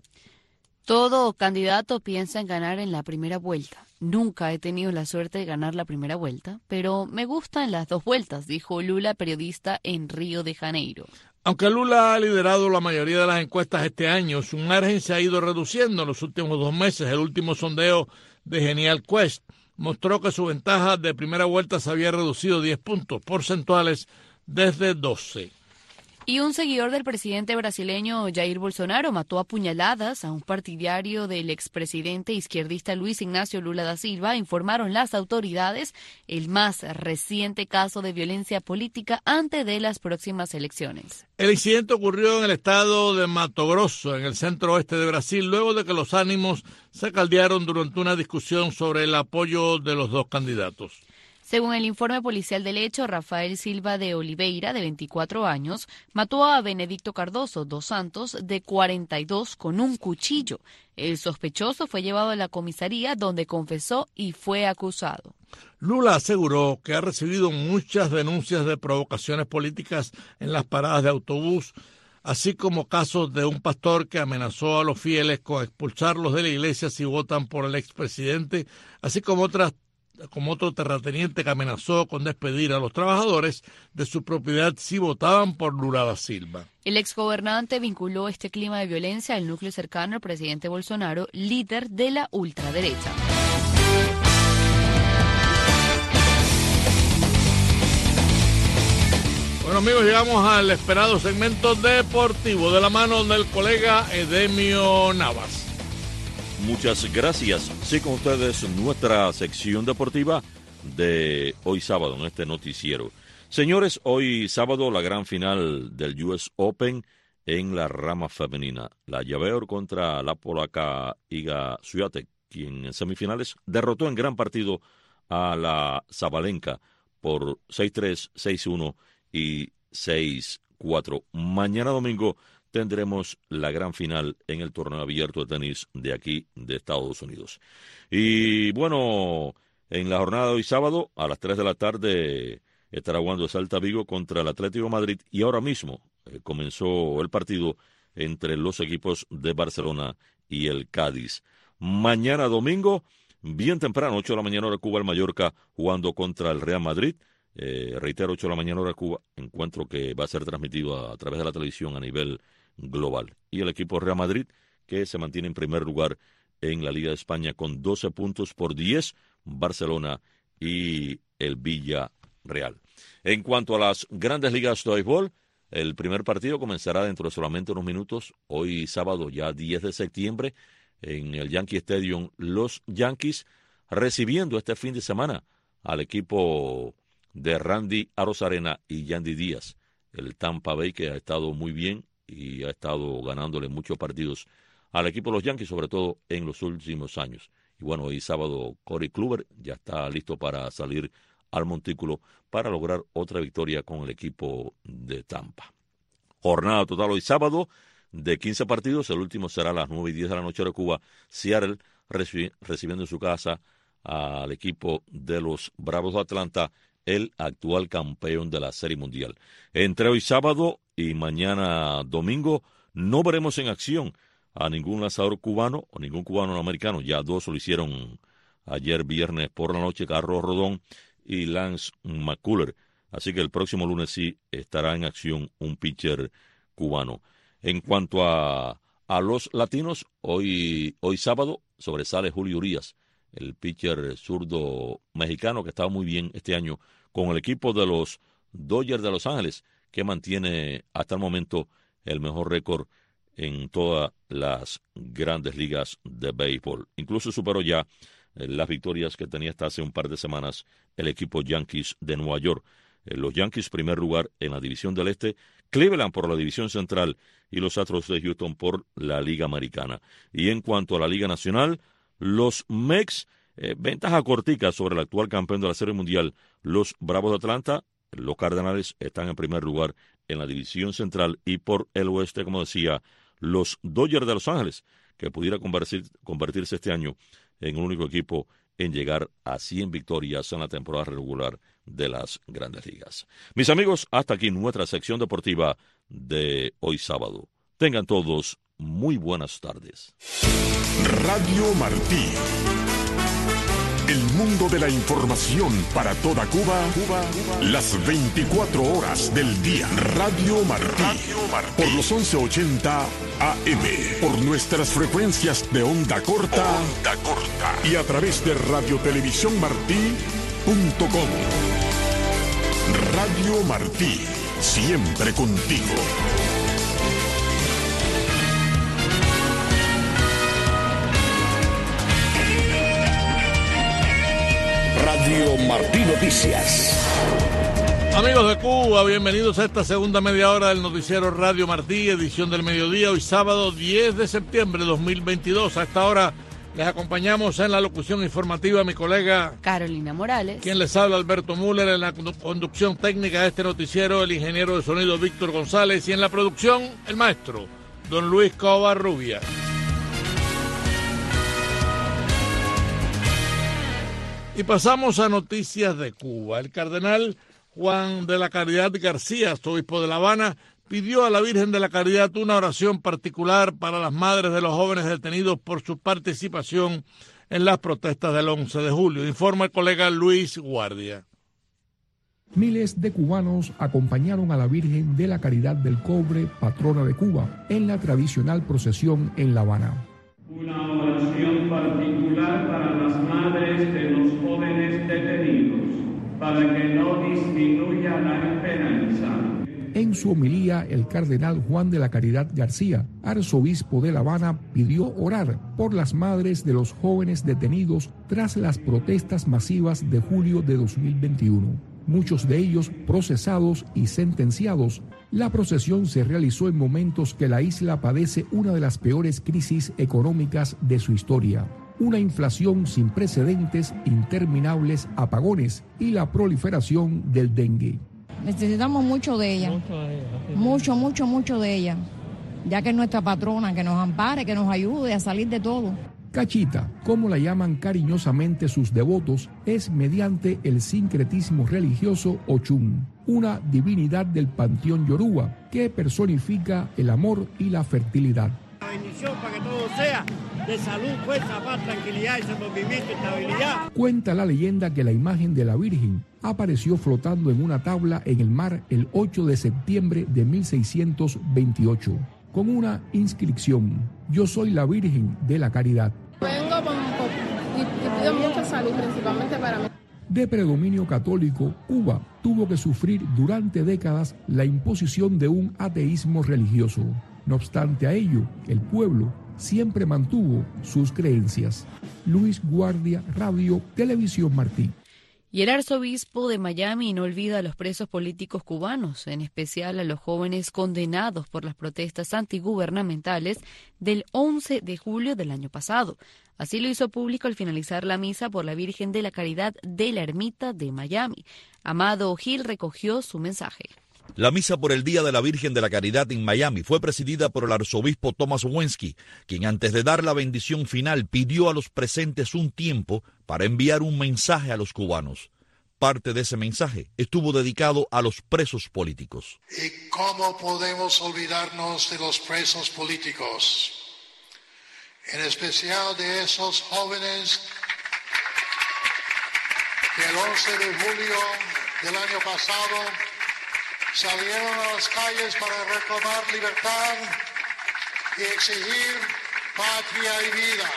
Speaker 3: Todo candidato piensa en ganar en la primera vuelta. Nunca he tenido la suerte de ganar la primera vuelta, pero me gustan las dos vueltas, dijo Lula, periodista en Río de Janeiro.
Speaker 2: Aunque Lula ha liderado la mayoría de las encuestas este año, su margen se ha ido reduciendo en los últimos 2 meses. El último sondeo de Genial Quest mostró que su ventaja de primera vuelta se había reducido 10 puntos porcentuales desde 12.
Speaker 3: Y un seguidor del presidente brasileño Jair Bolsonaro mató a puñaladas a un partidario del expresidente izquierdista Luis Ignacio Lula da Silva, informaron las autoridades, el más reciente caso de violencia política antes de las próximas elecciones.
Speaker 2: El incidente ocurrió en el estado de Mato Grosso, en el centro oeste de Brasil, luego de que los ánimos se caldearon durante una discusión sobre el apoyo de los dos candidatos.
Speaker 3: Según el informe policial del hecho, Rafael Silva de Oliveira, de 24 años, mató a Benedicto Cardoso dos Santos, de 42, con un cuchillo. El sospechoso fue llevado a la comisaría, donde confesó y fue acusado.
Speaker 2: Lula aseguró que ha recibido muchas denuncias de provocaciones políticas en las paradas de autobús, así como casos de un pastor que amenazó a los fieles con expulsarlos de la iglesia si votan por el expresidente, así como otro terrateniente que amenazó con despedir a los trabajadores de su propiedad si votaban por Lula da Silva.
Speaker 3: El exgobernante vinculó este clima de violencia al núcleo cercano al presidente Bolsonaro, líder de la ultraderecha.
Speaker 2: Bueno, amigos, llegamos al esperado segmento deportivo de la mano del colega Edemio Navas.
Speaker 21: Muchas gracias. Sí, con ustedes nuestra sección deportiva de hoy sábado en este noticiero. Señores, hoy sábado la gran final del US Open en la rama femenina. La Javeor contra la polaca Iga Swiatek, quien en semifinales derrotó en gran partido a la Sabalenka por 6-3, 6-1 y 6-4. Mañana domingo tendremos la gran final en el torneo abierto de tenis de aquí, de Estados Unidos. Y bueno, en la jornada de hoy sábado, a las 3 de la tarde, estará jugando el Celta Vigo contra el Atlético de Madrid. Y ahora mismo comenzó el partido entre los equipos de Barcelona y el Cádiz. Mañana domingo, bien temprano, 8 de la mañana hora Cuba, el Mallorca jugando contra el Real Madrid. Reitero, 8 de la mañana hora Cuba, encuentro que va a ser transmitido a través de la televisión a nivel global. Y el equipo Real Madrid, que se mantiene en primer lugar en la Liga de España con 12 puntos por 10, Barcelona y el Villarreal. En cuanto a las grandes ligas de béisbol, el primer partido comenzará dentro de solamente unos minutos, hoy sábado ya 10 de septiembre, en el Yankee Stadium, los Yankees recibiendo este fin de semana al equipo de Randy Arozarena y Yandy Díaz, el Tampa Bay, que ha estado muy bien y ha estado ganándole muchos partidos al equipo de los Yankees, sobre todo en los últimos años. Y bueno, hoy sábado Corey Kluber ya está listo para salir al montículo para lograr otra victoria con el equipo de Tampa. Jornada total hoy sábado de 15 partidos, el último será a las 9:10 de la noche de Cuba, Seattle recibiendo en su casa al equipo de los Bravos de Atlanta, el actual campeón de la Serie Mundial. Entre hoy sábado y mañana domingo no veremos en acción a ningún lanzador cubano o ningún cubano americano. Ya dos lo hicieron ayer viernes por la noche, Carlos Rodón y Lance McCullers. Así que el próximo lunes sí estará en acción un pitcher cubano. En cuanto a los latinos, hoy sábado sobresale Julio Urías, el pitcher zurdo mexicano que estaba muy bien este año con el equipo de los Dodgers de Los Ángeles, que mantiene hasta el momento el mejor récord en todas las grandes ligas de béisbol. Incluso superó ya las victorias que tenía hasta hace un par de semanas el equipo Yankees de Nueva York. Los Yankees primer lugar en la división del Este, Cleveland por la división central y los Astros de Houston por la Liga Americana. Y en cuanto a la Liga Nacional, los Mex, ventaja cortica sobre el actual campeón de la Serie Mundial, los Bravos de Atlanta. Los Cardenales están en primer lugar en la división central y por el oeste, como decía, los Dodgers de Los Ángeles, que pudiera convertirse este año en un único equipo en llegar a 100 victorias en la temporada regular de las Grandes Ligas. Mis amigos, hasta aquí nuestra sección deportiva de hoy sábado. Tengan todos muy buenas tardes.
Speaker 1: Radio Martí. El mundo de la información para toda Cuba, las 24 horas del día. Radio Martí. Por los 1180 AM. Por nuestras frecuencias de onda corta. Y a través de radiotelevisiónmartí.com. Radio Martí. Siempre contigo. Radio Martí Noticias.
Speaker 2: Amigos de Cuba, bienvenidos a esta segunda media hora del noticiero Radio Martí, edición del mediodía, hoy sábado 10 de septiembre de 2022. A esta hora les acompañamos en la locución informativa mi colega
Speaker 3: Carolina Morales,
Speaker 2: quien les habla Alberto Müller, en la conducción técnica de este noticiero el ingeniero de sonido Víctor González y en la producción el maestro don Luis Covarrubia. Y pasamos a noticias de Cuba. El cardenal Juan de la Caridad García, obispo de La Habana, pidió a la Virgen de la Caridad una oración particular para las madres de los jóvenes detenidos por su participación en las protestas del 11 de julio. Informa el colega Luis Guardia.
Speaker 22: Miles de cubanos acompañaron a la Virgen de la Caridad del Cobre, patrona de Cuba, en la tradicional procesión en La Habana.
Speaker 23: Una oración particular para las madres de los jóvenes detenidos, para que no disminuya la esperanza.
Speaker 22: En su homilía, el cardenal Juan de la Caridad García, arzobispo de La Habana, pidió orar por las madres de los jóvenes detenidos tras las protestas masivas de julio de 2021. Muchos de ellos procesados y sentenciados. La procesión se realizó en momentos que la isla padece una de las peores crisis económicas de su historia. Una inflación sin precedentes, interminables apagones y la proliferación del dengue.
Speaker 24: Necesitamos mucho de ella, mucho de ella, ya que es nuestra patrona, que nos ampare, que nos ayude a salir de todo.
Speaker 22: Cachita, como la llaman cariñosamente sus devotos, es mediante el sincretismo religioso Ochun, una divinidad del panteón yoruba que personifica el amor y la fertilidad.
Speaker 25: La bendición para que todo sea de salud, fuerza, paz, tranquilidad, desenvolvimiento, estabilidad.
Speaker 22: Cuenta la leyenda que la imagen de la Virgen apareció flotando en una tabla en el mar el 8 de septiembre de 1628. con una inscripción: Yo soy la Virgen de la Caridad.
Speaker 4: Vengo y pido mucha salud, principalmente para mí.
Speaker 22: De predominio católico, Cuba tuvo que sufrir durante décadas la imposición de un ateísmo religioso. No obstante a ello, el pueblo siempre mantuvo sus creencias. Luis Guardia, Radio Televisión Martí.
Speaker 3: Y el arzobispo de Miami no olvida a los presos políticos cubanos, en especial a los jóvenes condenados por las protestas antigubernamentales del 11 de julio del año pasado. Así lo hizo público al finalizar la misa por la Virgen de la Caridad de la Ermita de Miami. Amado Gil recogió su mensaje.
Speaker 5: La misa por el Día de la Virgen de la Caridad en Miami fue presidida por el arzobispo Thomas Wensky, quien antes de dar la bendición final pidió a los presentes un tiempo para enviar un mensaje a los cubanos. Parte de ese mensaje estuvo dedicado a los presos políticos.
Speaker 6: ¿Y cómo podemos olvidarnos de los presos políticos? En especial de esos jóvenes que el 11 de julio del año pasado salieron a las calles para reclamar libertad y exigir patria y vida.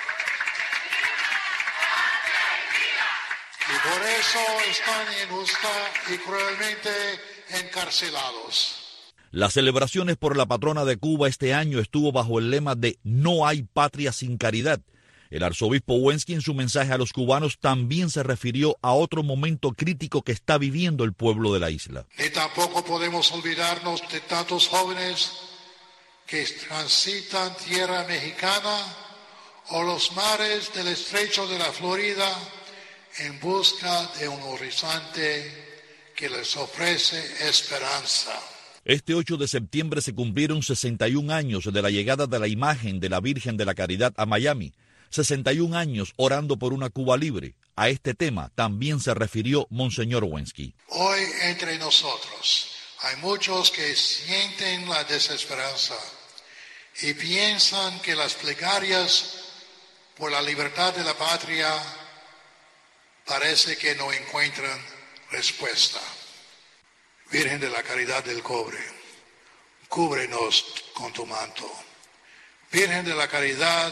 Speaker 6: Y por eso están injusta y cruelmente encarcelados.
Speaker 5: Las celebraciones por la patrona de Cuba este año estuvo bajo el lema de No hay patria sin caridad. El arzobispo Wensky en su mensaje a los cubanos también se refirió a otro momento crítico que está viviendo el pueblo de la isla.
Speaker 6: Ni tampoco podemos olvidarnos de tantos jóvenes que transitan tierra mexicana o los mares del estrecho de la Florida en busca de un horizonte que les ofrece esperanza.
Speaker 5: Este 8 de septiembre se cumplieron 61 años de la llegada de la imagen de la Virgen de la Caridad a Miami. 61 años orando por una Cuba libre. A este tema también se refirió Monseñor Wensky.
Speaker 6: Hoy entre nosotros hay muchos que sienten la desesperanza y piensan que las plegarias por la libertad de la patria parece que no encuentran respuesta. Virgen de la Caridad del Cobre, cúbrenos con tu manto. Virgen de la Caridad,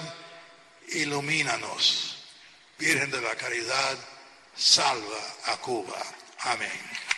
Speaker 6: ilumínanos. Virgen de la Caridad, salva a Cuba. Amén.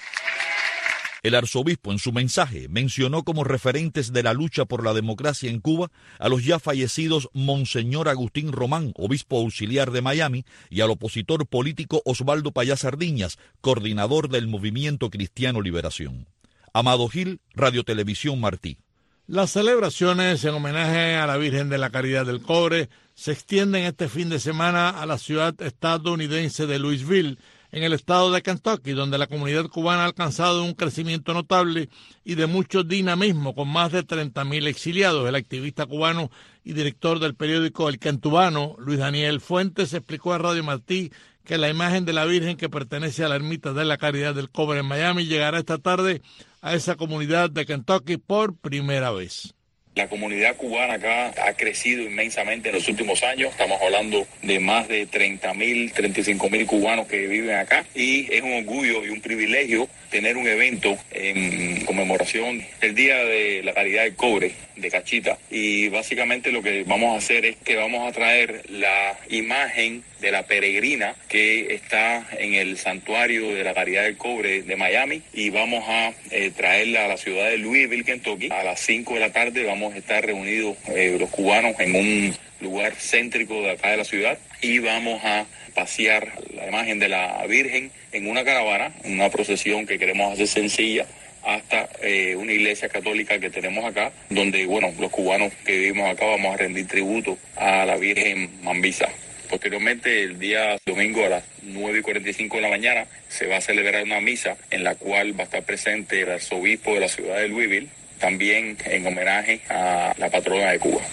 Speaker 5: El arzobispo en su mensaje mencionó como referentes de la lucha por la democracia en Cuba a los ya fallecidos Monseñor Agustín Román, obispo auxiliar de Miami, y al opositor político Osvaldo Payá Sardiñas, coordinador del Movimiento Cristiano Liberación. Amado Gil, Radio Televisión Martí.
Speaker 2: Las celebraciones en homenaje a la Virgen de la Caridad del Cobre se extienden este fin de semana a la ciudad estadounidense de Louisville, en el estado de Kentucky, donde la comunidad cubana ha alcanzado un crecimiento notable y de mucho dinamismo, con más de 30.000 exiliados. El activista cubano y director del periódico El Kentubano, Luis Daniel Fuentes, explicó a Radio Martí que la imagen de la Virgen, que pertenece a la Ermita de la Caridad del Cobre en Miami, llegará esta tarde a esa comunidad de Kentucky por primera vez.
Speaker 7: La comunidad cubana acá ha crecido inmensamente en los últimos años. Estamos hablando de más de 30.000, 35.000 cubanos que viven acá. Y es un orgullo y un privilegio tener un evento en conmemoración del Día de la Caridad del Cobre de Cachita. Y básicamente lo que vamos a hacer es que vamos a traer la imagen de la peregrina que está en el santuario de la Caridad del Cobre de Miami, y vamos a traerla a la ciudad de Louisville, Kentucky. A las 5 de la tarde vamos a estar reunidos los cubanos en un lugar céntrico de acá de la ciudad, y vamos a pasear la imagen de la Virgen en una caravana, una procesión que queremos hacer sencilla, hasta una iglesia católica que tenemos acá, donde, bueno, los cubanos que vivimos acá vamos a rendir tributo a la Virgen Mambisa. Posteriormente, el día domingo a las 9:45 de la mañana, se va a celebrar una misa en la cual va a estar presente el arzobispo de la ciudad de Louisville, también en homenaje a la patrona de Cuba.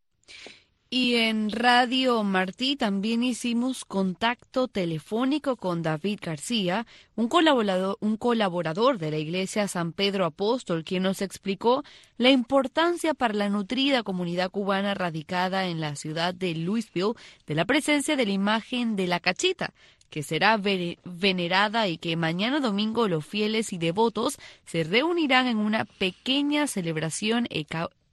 Speaker 3: Y en Radio Martí también hicimos contacto telefónico con David García, un colaborador de la Iglesia San Pedro Apóstol, quien nos explicó la importancia para la nutrida comunidad cubana radicada en la ciudad de Louisville de la presencia de la imagen de la Cachita, que será venerada, y que mañana domingo los fieles y devotos se reunirán en una pequeña celebración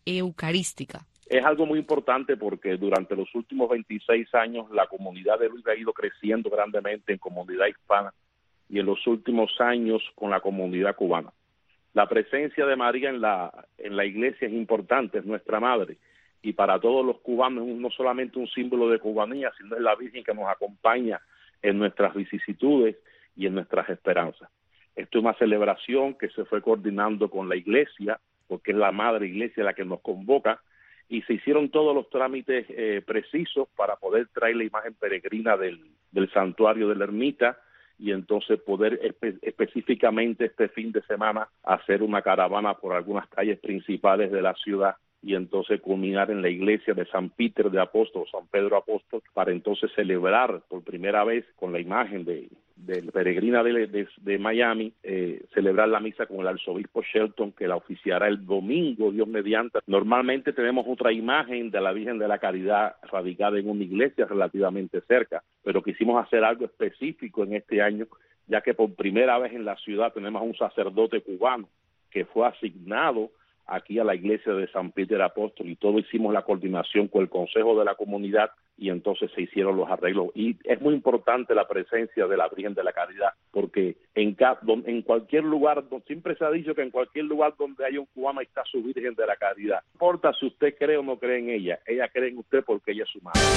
Speaker 3: eucarística.
Speaker 8: Es algo muy importante porque durante los últimos 26 años la comunidad de Luis ha ido creciendo grandemente en comunidad hispana y en los últimos años con la comunidad cubana. La presencia de María en la iglesia es importante, es nuestra madre, y para todos los cubanos no solamente un símbolo de cubanía, sino es la Virgen que nos acompaña en nuestras vicisitudes y en nuestras esperanzas. Esto es una celebración que se fue coordinando con la iglesia, porque es la madre iglesia la que nos convoca, y se hicieron todos los trámites precisos para poder traer la imagen peregrina del santuario de la ermita y entonces poder específicamente este fin de semana hacer una caravana por algunas calles principales de la ciudad y entonces culminar en la iglesia de San Peter de Apóstol, San Pedro Apóstol, para entonces celebrar por primera vez con la imagen del peregrina de Miami, celebrar la misa con el arzobispo Shelton, que la oficiará el domingo, Dios mediante. Normalmente tenemos otra imagen de la Virgen de la Caridad radicada en una iglesia relativamente cerca, pero quisimos hacer algo específico en este año, ya que por primera vez en la ciudad tenemos a un sacerdote cubano que fue asignado aquí a la iglesia de San Peter Apóstol, y todo hicimos la coordinación con el consejo de la comunidad y entonces se hicieron los arreglos. Y es muy importante la presencia de la Virgen de la Caridad, porque en cualquier lugar, siempre se ha dicho que en cualquier lugar donde haya un cubano está su Virgen de la Caridad. No importa si usted cree o no cree en ella cree en usted porque ella es su madre.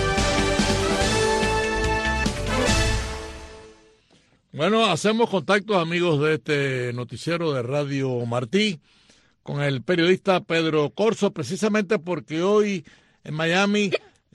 Speaker 2: Bueno, hacemos contactos, amigos de este noticiero de Radio Martí, con el periodista Pedro Corso, precisamente porque hoy en Miami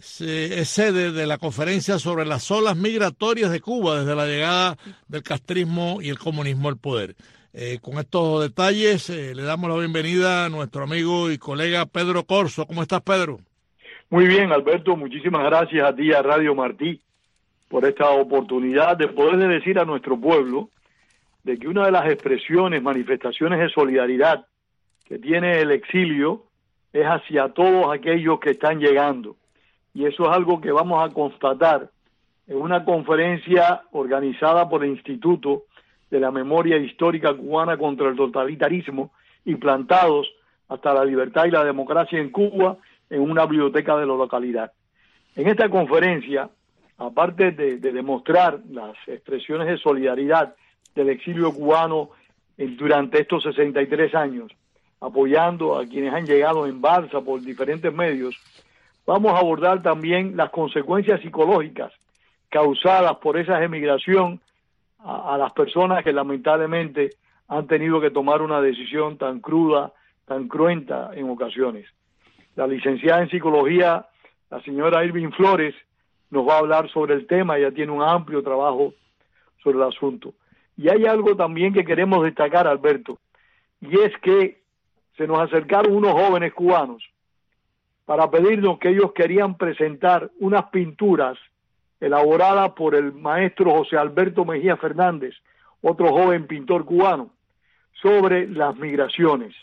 Speaker 2: es sede de la conferencia sobre las olas migratorias de Cuba desde la llegada del castrismo y el comunismo al poder. Con estos detalles le damos la bienvenida a nuestro amigo y colega Pedro Corso. ¿Cómo estás, Pedro?
Speaker 9: Muy bien, Alberto. Muchísimas gracias a ti, a Radio Martí, por esta oportunidad de poderle decir a nuestro pueblo de que una de las expresiones, manifestaciones de solidaridad que tiene el exilio es hacia todos aquellos que están llegando. Y eso es algo que vamos a constatar en una conferencia organizada por el Instituto de la Memoria Histórica Cubana contra el Totalitarismo y Plantados hasta la Libertad y la Democracia en Cuba, en una biblioteca de la localidad. En esta conferencia, aparte de demostrar las expresiones de solidaridad del exilio cubano durante estos 63 años, apoyando a quienes han llegado en balsa por diferentes medios, vamos a abordar también las consecuencias psicológicas causadas por esa emigración a las personas que lamentablemente han tenido que tomar una decisión tan cruda, tan cruenta en ocasiones. La licenciada en psicología, la señora Irving Flores, nos va a hablar sobre el tema. Ella tiene un amplio trabajo sobre el asunto. Y hay algo también que queremos destacar, Alberto, y es que se nos acercaron unos jóvenes cubanos para pedirnos que ellos querían presentar unas pinturas elaboradas por el maestro José Alberto Mejía Fernández, otro joven pintor cubano, sobre las migraciones.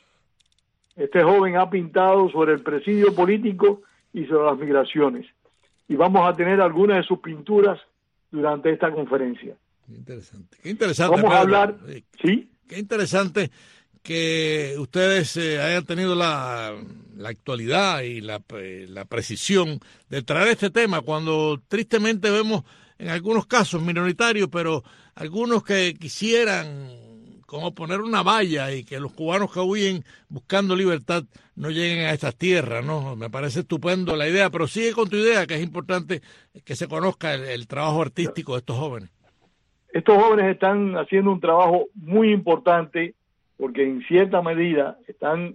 Speaker 9: Este joven ha pintado sobre el presidio político y sobre las migraciones. Y vamos a tener algunas de sus pinturas durante esta conferencia.
Speaker 2: Qué interesante.
Speaker 9: Vamos a hablar, ¿sí?
Speaker 2: Qué interesante que ustedes hayan tenido la actualidad y la precisión de traer este tema, cuando tristemente vemos en algunos casos minoritarios, pero algunos que quisieran como poner una valla y que los cubanos que huyen buscando libertad no lleguen a estas tierras, ¿no? Me parece estupendo la idea, pero sigue con tu idea, que es importante que se conozca el trabajo artístico de estos jóvenes.
Speaker 9: Estos jóvenes están haciendo un trabajo muy importante porque en cierta medida están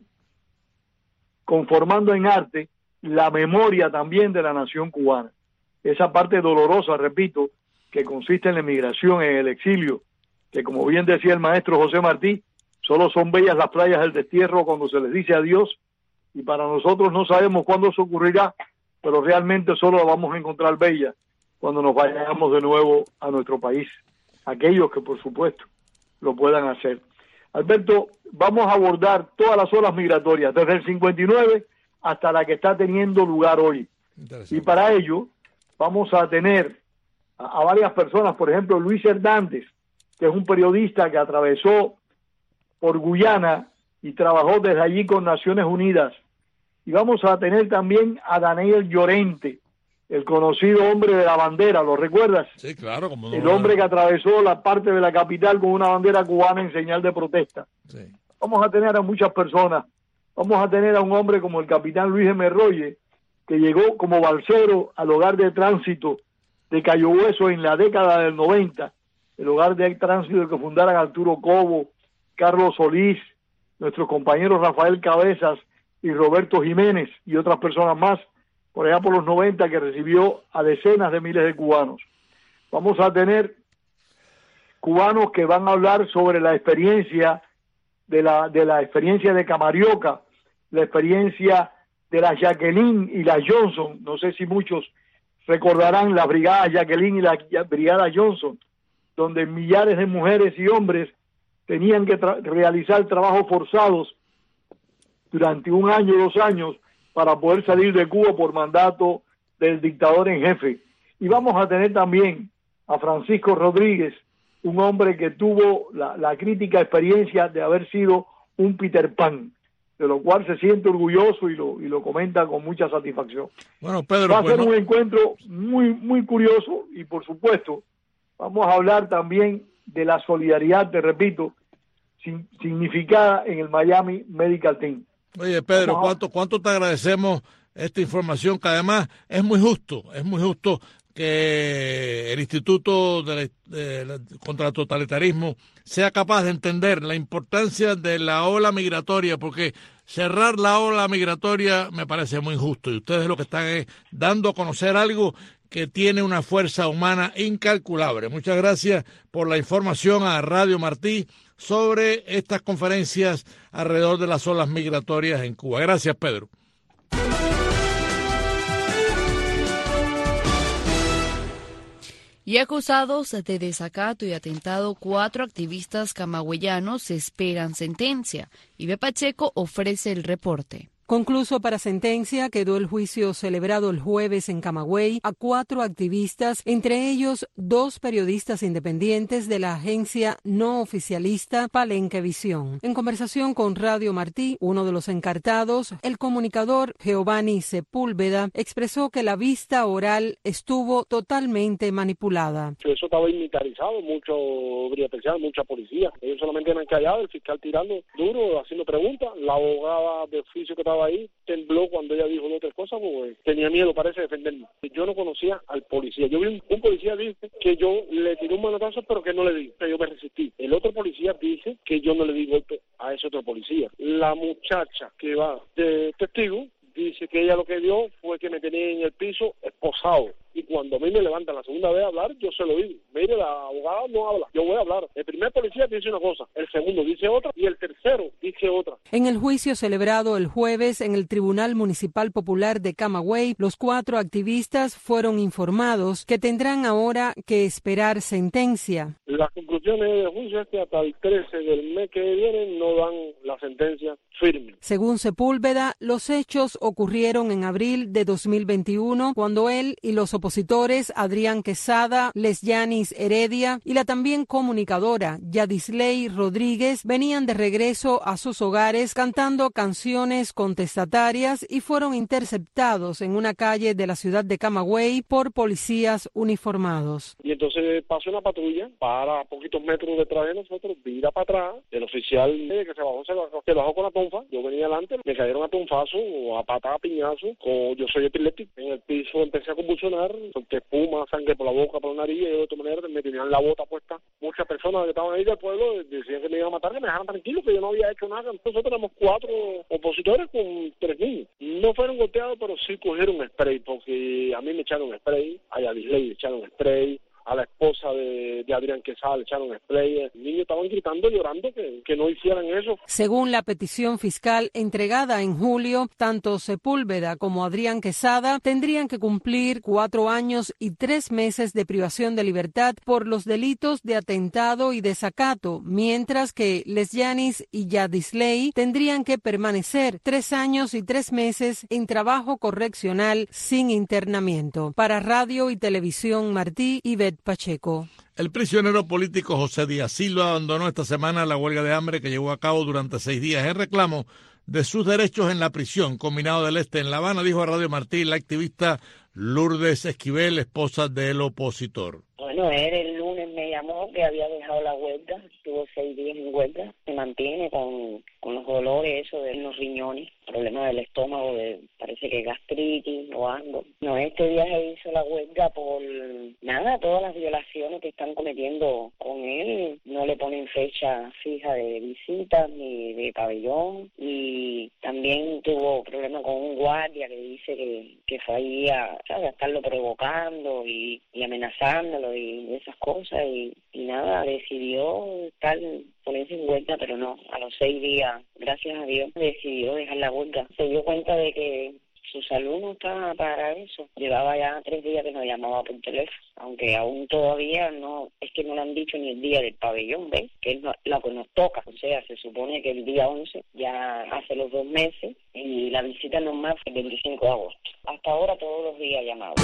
Speaker 9: conformando en arte la memoria también de la nación cubana. Esa parte dolorosa, repito, que consiste en la emigración, en el exilio, que como bien decía el maestro José Martí, solo son bellas las playas del destierro cuando se les dice adiós, y para nosotros no sabemos cuándo eso ocurrirá, pero realmente solo la vamos a encontrar bella cuando nos vayamos de nuevo a nuestro país, aquellos que por supuesto lo puedan hacer. Alberto, vamos a abordar todas las olas migratorias, desde el 59 hasta la que está teniendo lugar hoy. Y para ello vamos a tener a varias personas, por ejemplo Luis Hernández, que es un periodista que atravesó por Guyana y trabajó desde allí con Naciones Unidas Y vamos a tener también a Daniel Llorente, el conocido hombre de la bandera, ¿lo recuerdas?
Speaker 2: Sí, claro. Como no,
Speaker 9: el hombre que atravesó la parte de la capital con una bandera cubana en señal de protesta.
Speaker 2: Sí.
Speaker 9: Vamos a tener a muchas personas. Vamos a tener a un hombre como el capitán Luis M. Roye, que llegó como balsero al hogar de tránsito de Cayo Hueso en la década del 90, el hogar de tránsito que fundaron Arturo Cobo, Carlos Solís, nuestros compañeros Rafael Cabezas y Roberto Jiménez y otras personas más, por allá por los 90, que recibió a decenas de miles de cubanos. Vamos a tener cubanos que van a hablar sobre la experiencia de la experiencia de Camarioca, la experiencia de la Jacqueline y la Johnson. No sé si muchos recordarán la brigada Jacqueline y la brigada Johnson, donde millares de mujeres y hombres tenían que realizar trabajos forzados durante 1 año, 2 años, para poder salir de Cuba por mandato del dictador en jefe. Y vamos a tener también a Francisco Rodríguez, un hombre que tuvo la crítica experiencia de haber sido un Peter Pan, de lo cual se siente orgulloso y lo comenta con mucha satisfacción.
Speaker 2: Bueno, Pedro,
Speaker 9: va a ser un encuentro muy, muy curioso y, por supuesto, vamos a hablar también de la solidaridad, te repito, significada en el Miami Medical Team.
Speaker 2: Oye, Pedro, ¿cuánto te agradecemos esta información? Que además es muy justo que el Instituto contra el Totalitarismo sea capaz de entender la importancia de la ola migratoria, porque cerrar la ola migratoria me parece muy injusto, y ustedes lo que están es dando a conocer algo que tiene una fuerza humana incalculable. Muchas gracias por la información a Radio Martí sobre estas conferencias alrededor de las olas migratorias en Cuba. Gracias, Pedro.
Speaker 3: Y acusados de desacato y atentado, 4 activistas camagüeyanos esperan sentencia. Ibe Pacheco ofrece el reporte.
Speaker 10: Concluso para sentencia quedó el juicio celebrado el jueves en Camagüey a 4 activistas, entre ellos 2 periodistas independientes de la agencia no oficialista Palenque Visión. En conversación con Radio Martí, uno de los encartados, el comunicador Giovanni Sepúlveda, expresó que la vista oral estuvo totalmente manipulada.
Speaker 11: Eso estaba militarizado, mucho brigadier, mucha policía. Ellos solamente eran callados, el fiscal tirando duro, haciendo preguntas. La abogada de oficio que estaba ahí tembló cuando ella dijo 2 o 3 cosas, porque tenía miedo, parece, de defenderme. Yo no conocía al policía. Yo vi un policía dice que yo le tiré un manotazo, pero que no le di, que yo me resistí. El otro policía dice que yo no le di golpe a ese otro policía. La muchacha que va de testigo dice que ella lo que dio fue que me tenía en el piso esposado. Y cuando a mí me levantan la segunda vez a hablar, yo se lo digo. Mire, la abogada no habla, yo voy a hablar. El primer policía dice una cosa, el segundo dice otra y el tercero dice otra.
Speaker 10: En el juicio celebrado el jueves en el Tribunal Municipal Popular de Camagüey, los 4 activistas fueron informados que tendrán ahora que esperar sentencia.
Speaker 11: Las conclusiones del juicio es que hasta el 13 del mes que viene no dan la sentencia firme.
Speaker 10: Según Sepúlveda, los hechos ocurrieron en abril de 2021, cuando él y los opositores Adrián Quesada, Lesyanis Heredia y la también comunicadora Yadisley Rodríguez venían de regreso a sus hogares cantando canciones contestatarias y fueron interceptados en una calle de la ciudad de Camagüey por policías uniformados.
Speaker 11: Y entonces pasó una patrulla para a poquitos metros detrás de nosotros, vira para atrás, el oficial que se bajó con la tonfa, yo venía adelante, me cayeron a tonfazo o a patada, a piñazo, yo soy epiléptico, en el piso empecé a convulsionar, solté espuma, sangre por la boca, por la nariz, y de otra manera me tenían la bota puesta. Muchas personas que estaban ahí del pueblo decían que me iban a matar, que me dejaran tranquilo, que yo no había hecho nada. Nosotros éramos 4 opositores con 3 niños. No fueron golpeados, pero sí cogieron spray, porque a mí me echaron spray, a Yadisley le echaron spray, a la esposa de Adrián Quesada le echaron spray. Los niños estaban gritando, llorando que no hicieran eso.
Speaker 10: Según la petición fiscal entregada en julio, tanto Sepúlveda como Adrián Quesada tendrían que cumplir 4 años y 3 meses de privación de libertad por los delitos de atentado y desacato, mientras que Lesyanis y Yadisley tendrían que permanecer 3 años y 3 meses en trabajo correccional sin internamiento. Para Radio y Televisión Martí, Ivette Pacheco.
Speaker 2: El prisionero político José Díaz Silva abandonó esta semana la huelga de hambre que llevó a cabo durante 6 días en reclamo de sus derechos en la prisión Combinado del Este en La Habana, dijo a Radio Martí la activista Lourdes Esquivel, esposa del opositor.
Speaker 12: Bueno, él el lunes me llamó que había dejado la huelga, estuvo 6 días en huelga, se mantiene con los dolores, eso de los riñones, problemas del estómago, parece que gastritis o algo. No, este día se hizo la huelga por todas las violaciones que están cometiendo con él, no le ponen fecha fija de visita ni de pabellón, y también tuvo problemas con un guardia que dice que fue ahí a estarlo provocando y amenazándolo y esas cosas, y decidió ponerse en huelga, pero no, a los 6 días, gracias a Dios, decidió dejar la huelga. Se dio cuenta de que su salud no estaba para eso. Llevaba ya 3 días que nos llamaba por teléfono, aunque aún todavía no, es que no le han dicho ni el día del pabellón, ¿ves? Que es la que nos toca. O sea, se supone que el día 11 ya hace los 2 meses y la visita normal fue el 25 de agosto. Hasta ahora todos los días llamaba.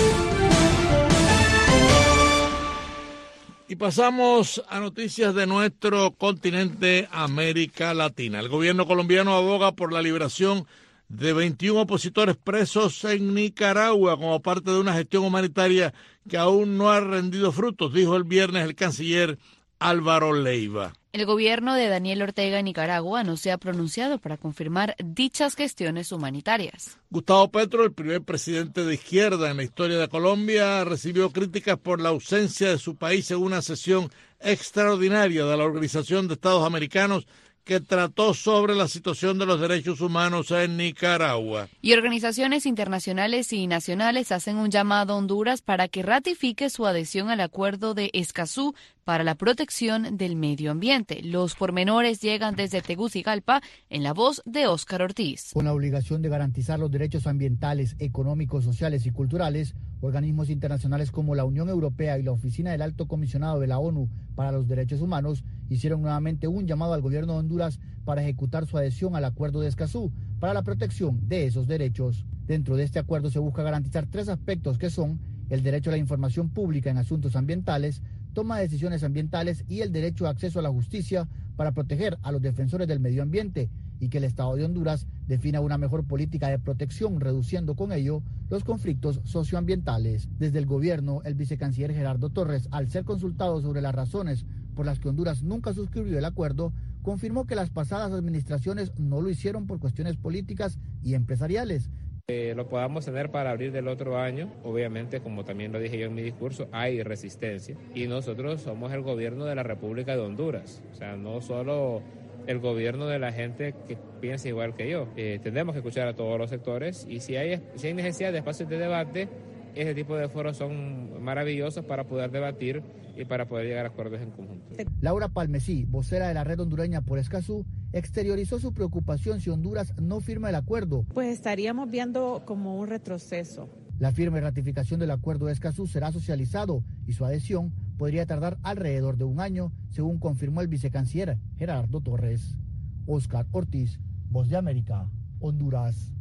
Speaker 2: Y pasamos a noticias de nuestro continente, América Latina. El gobierno colombiano aboga por la liberación de 21 opositores presos en Nicaragua como parte de una gestión humanitaria que aún no ha rendido frutos, dijo el viernes el canciller Álvaro Leiva.
Speaker 3: El gobierno de Daniel Ortega en Nicaragua no se ha pronunciado para confirmar dichas gestiones humanitarias.
Speaker 2: Gustavo Petro, el primer presidente de izquierda en la historia de Colombia, recibió críticas por la ausencia de su país en una sesión extraordinaria de la Organización de Estados Americanos que trató sobre la situación de los derechos humanos en Nicaragua.
Speaker 3: Y organizaciones internacionales y nacionales hacen un llamado a Honduras para que ratifique su adhesión al acuerdo de Escazú para la protección del medio ambiente. Los pormenores llegan desde Tegucigalpa en la voz de Óscar Ortiz.
Speaker 13: Con la obligación de garantizar los derechos ambientales, económicos, sociales y culturales, organismos internacionales como la Unión Europea y la Oficina del Alto Comisionado de la ONU para los Derechos Humanos hicieron nuevamente un llamado al gobierno de Honduras para ejecutar su adhesión al acuerdo de Escazú para la protección de esos derechos. Dentro de este acuerdo se busca garantizar 3 aspectos que son el derecho a la información pública en asuntos ambientales, toma de decisiones ambientales y el derecho a acceso a la justicia para proteger a los defensores del medio ambiente y que el Estado de Honduras defina una mejor política de protección, reduciendo con ello los conflictos socioambientales. Desde el gobierno, el vicecanciller Gerardo Torres, al ser consultado sobre las razones por las que Honduras nunca suscribió el acuerdo, confirmó que las pasadas administraciones no lo hicieron por cuestiones políticas y empresariales.
Speaker 14: Lo podamos tener para abril del otro año, obviamente, como también lo dije yo en mi discurso, hay resistencia y nosotros somos el gobierno de la República de Honduras, o sea, no solo el gobierno de la gente que piensa igual que yo. Tenemos que escuchar a todos los sectores y si hay necesidad de espacios de debate, ese tipo de foros son maravillosos para poder debatir y para poder llegar a acuerdos en conjunto.
Speaker 13: Laura Palmesí, vocera de la Red Hondureña por Escazú, exteriorizó su preocupación si Honduras no firma el acuerdo.
Speaker 15: Pues estaríamos viendo como un retroceso.
Speaker 13: La firma y ratificación del acuerdo de Escazú será socializado y su adhesión podría tardar alrededor de 1 año, según confirmó el vicecanciller Gerardo Torres. Óscar Ortiz, Voz de América, Honduras.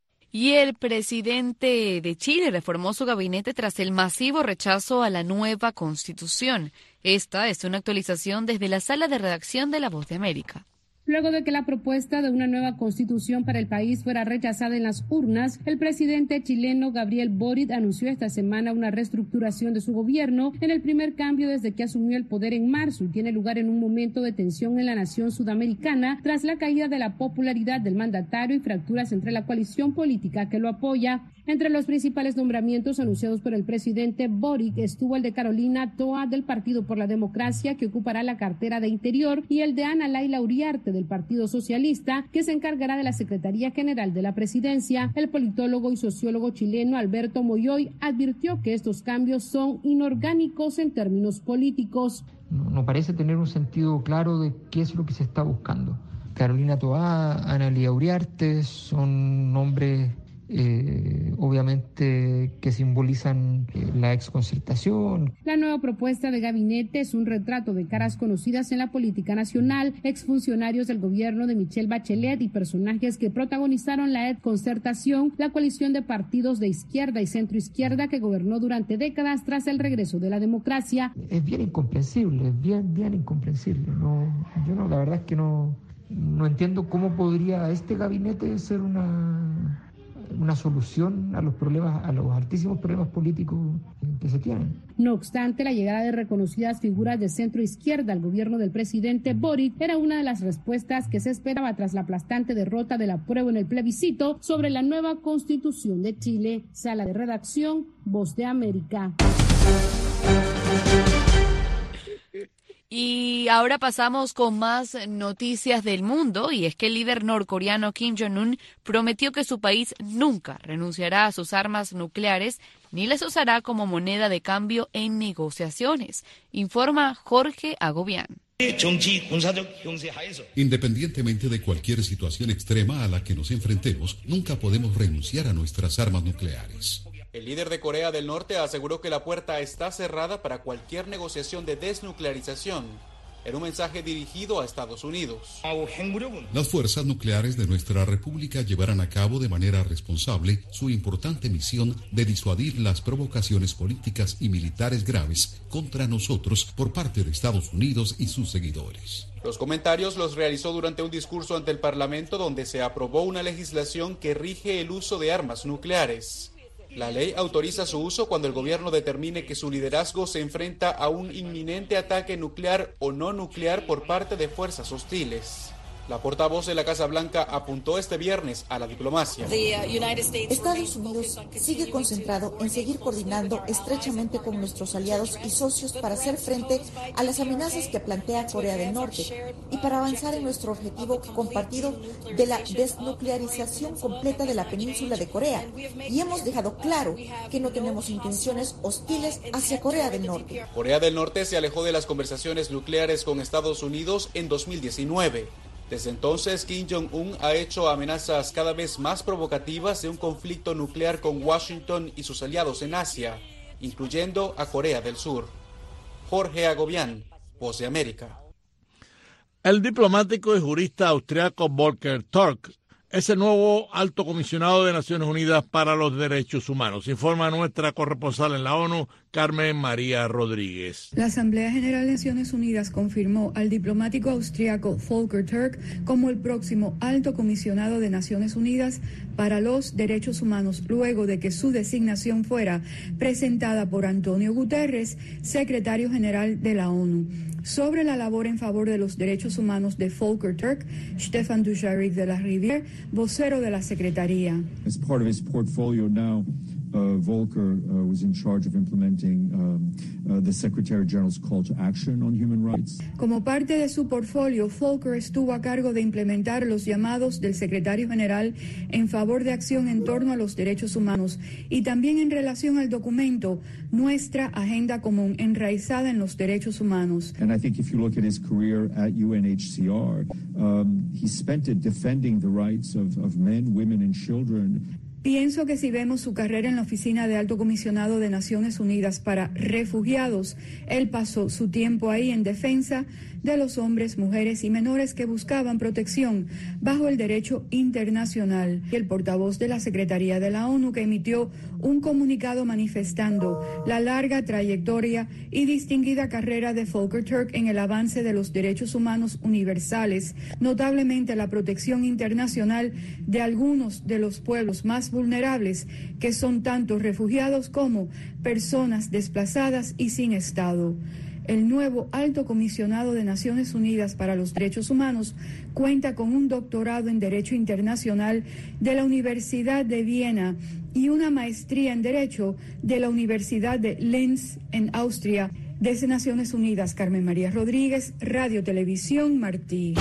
Speaker 3: Y el presidente de Chile reformó su gabinete tras el masivo rechazo a la nueva Constitución. Esta es una actualización desde la sala de redacción de La Voz de América.
Speaker 16: Luego de que la propuesta de una nueva constitución para el país fuera rechazada en las urnas, el presidente chileno Gabriel Boric anunció esta semana una reestructuración de su gobierno en el primer cambio desde que asumió el poder en marzo y tiene lugar en un momento de tensión en la nación sudamericana tras la caída de la popularidad del mandatario y fracturas entre la coalición política que lo apoya. Entre los principales nombramientos anunciados por el presidente Boric estuvo el de Carolina Toa del Partido por la Democracia, que ocupará la cartera de Interior, y el de Ana Laila Uriarte del Partido Socialista, que se encargará de la Secretaría General de la Presidencia. El politólogo y sociólogo chileno Alberto Moyoy advirtió que estos cambios son inorgánicos en términos políticos.
Speaker 26: No parece tener un sentido claro de qué es lo que se está buscando. Carolina Toa, Ana Laila Uriarte son nombres obviamente que simbolizan la exconcertación.
Speaker 16: La nueva propuesta de gabinete es un retrato de caras conocidas en la política nacional, exfuncionarios del gobierno de Michelle Bachelet y personajes que protagonizaron la concertación, la coalición de partidos de izquierda y centroizquierda que gobernó durante décadas tras el regreso de la democracia.
Speaker 26: Es bien incomprensible, bien incomprensible. La verdad es que no No entiendo cómo podría este gabinete ser una solución a los problemas, a los altísimos problemas políticos que se tienen.
Speaker 16: No obstante, la llegada de reconocidas figuras de centro izquierda al gobierno del presidente Boric era una de las respuestas que se esperaba tras la aplastante derrota del apruebo en el plebiscito sobre la nueva Constitución de Chile. Sala de redacción, Voz de América.
Speaker 3: Y ahora pasamos con más noticias del mundo, y es que el líder norcoreano Kim Jong-un prometió que su país nunca renunciará a sus armas nucleares ni las usará como moneda de cambio en negociaciones, informa Jorge Agobián.
Speaker 1: Independientemente de cualquier situación extrema a la que nos enfrentemos, nunca podemos renunciar a nuestras armas nucleares.
Speaker 17: El líder de Corea del Norte aseguró que la puerta está cerrada para cualquier negociación de desnuclearización, en un mensaje dirigido a Estados Unidos.
Speaker 1: Las fuerzas nucleares de nuestra república llevarán a cabo de manera responsable su importante misión de disuadir las provocaciones políticas y militares graves contra nosotros por parte de Estados Unidos y sus seguidores.
Speaker 17: Los comentarios los realizó durante un discurso ante el Parlamento donde se aprobó una legislación que rige el uso de armas nucleares. La ley autoriza su uso cuando el gobierno determine que su liderazgo se enfrenta a un inminente ataque nuclear o no nuclear por parte de fuerzas hostiles. La portavoz de la Casa Blanca apuntó este viernes a la diplomacia.
Speaker 18: Estados Unidos sigue concentrado en seguir coordinando estrechamente con nuestros aliados y socios para hacer frente a las amenazas que plantea Corea del Norte y para avanzar en nuestro objetivo compartido de la desnuclearización completa de la península de Corea. Y hemos dejado claro que no tenemos intenciones hostiles hacia Corea del Norte.
Speaker 17: Corea del Norte se alejó de las conversaciones nucleares con Estados Unidos en 2019. Desde entonces, Kim Jong-un ha hecho amenazas cada vez más provocativas de un conflicto nuclear con Washington y sus aliados en Asia, incluyendo a Corea del Sur. Jorge Agobián, Voz de América.
Speaker 2: El diplomático y jurista austriaco Volker Türk es el nuevo alto comisionado de Naciones Unidas para los Derechos Humanos, informa nuestra corresponsal en la ONU, Carmen María Rodríguez.
Speaker 19: La Asamblea General de Naciones Unidas confirmó al diplomático austriaco Volker Türk como el próximo alto comisionado de Naciones Unidas para los Derechos Humanos, luego de que su designación fuera presentada por Antonio Guterres, secretario general de la ONU. Sobre la labor en favor de los derechos humanos de Volker Türk, Stefan Dujarric de la Rivière, vocero de la Secretaría.
Speaker 20: As part of his portfolio now, Volker was in charge of implementing the Secretary General's call to action on human rights.
Speaker 19: Como parte de su portfolio, Volker estuvo a cargo de implementar los llamados del Secretario General en favor de acción en torno a los derechos humanos y también en relación al documento Nuestra Agenda Común enraizada en los derechos humanos.
Speaker 20: And I think if you look at his career at UNHCR, he spent it defending the rights of men, women and children.
Speaker 19: Pienso que si vemos su carrera en la Oficina de Alto Comisionado de Naciones Unidas para Refugiados, él pasó su tiempo ahí en defensa de los hombres, mujeres y menores que buscaban protección bajo el derecho internacional. El portavoz de la Secretaría de la ONU que emitió un comunicado manifestando la larga trayectoria y distinguida carrera de Volker Türk en el avance de los derechos humanos universales, notablemente la protección internacional de algunos de los pueblos más vulnerables, que son tanto refugiados como personas desplazadas y sin Estado. El nuevo alto comisionado de Naciones Unidas para los Derechos Humanos cuenta con un doctorado en Derecho Internacional de la Universidad de Viena y una maestría en Derecho de la Universidad de Linz en Austria. Desde Naciones Unidas, Carmen María Rodríguez, Radio Televisión Martí.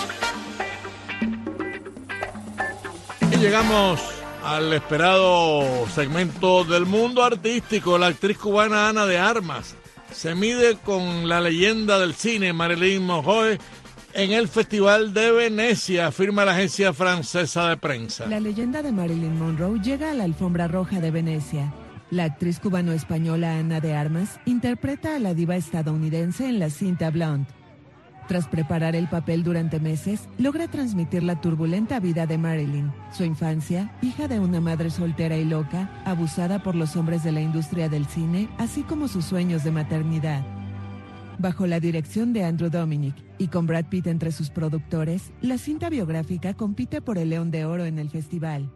Speaker 2: Y llegamos al esperado segmento del mundo artístico. La actriz cubana Ana de Armas se mide con la leyenda del cine Marilyn Monroe en el Festival de Venecia, afirma la agencia francesa de prensa.
Speaker 21: La leyenda de Marilyn Monroe llega a la alfombra roja de Venecia. La actriz cubano-española Ana de Armas interpreta a la diva estadounidense en la cinta Blonde. Tras preparar el papel durante meses, logra transmitir la turbulenta vida de Marilyn, su infancia, hija de una madre soltera y loca, abusada por los hombres de la industria del cine, así como sus sueños de maternidad. Bajo la dirección de Andrew Dominic y con Brad Pitt entre sus productores, la cinta biográfica compite por el León de Oro en el festival.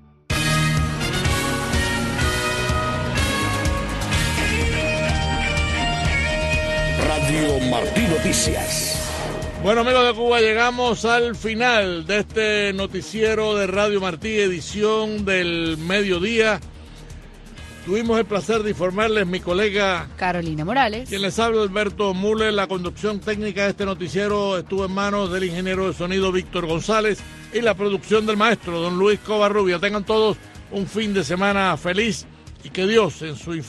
Speaker 4: Radio Martí Noticias.
Speaker 2: Bueno, amigos de Cuba, llegamos al final de este noticiero de Radio Martí, edición del mediodía. Tuvimos el placer de informarles mi colega
Speaker 3: Carolina Morales.
Speaker 2: Quien les habla, Alberto Müller. La conducción técnica de este noticiero estuvo en manos del ingeniero de sonido Víctor González y la producción del maestro don Luis Covarrubia. Tengan todos un fin de semana feliz y que Dios en su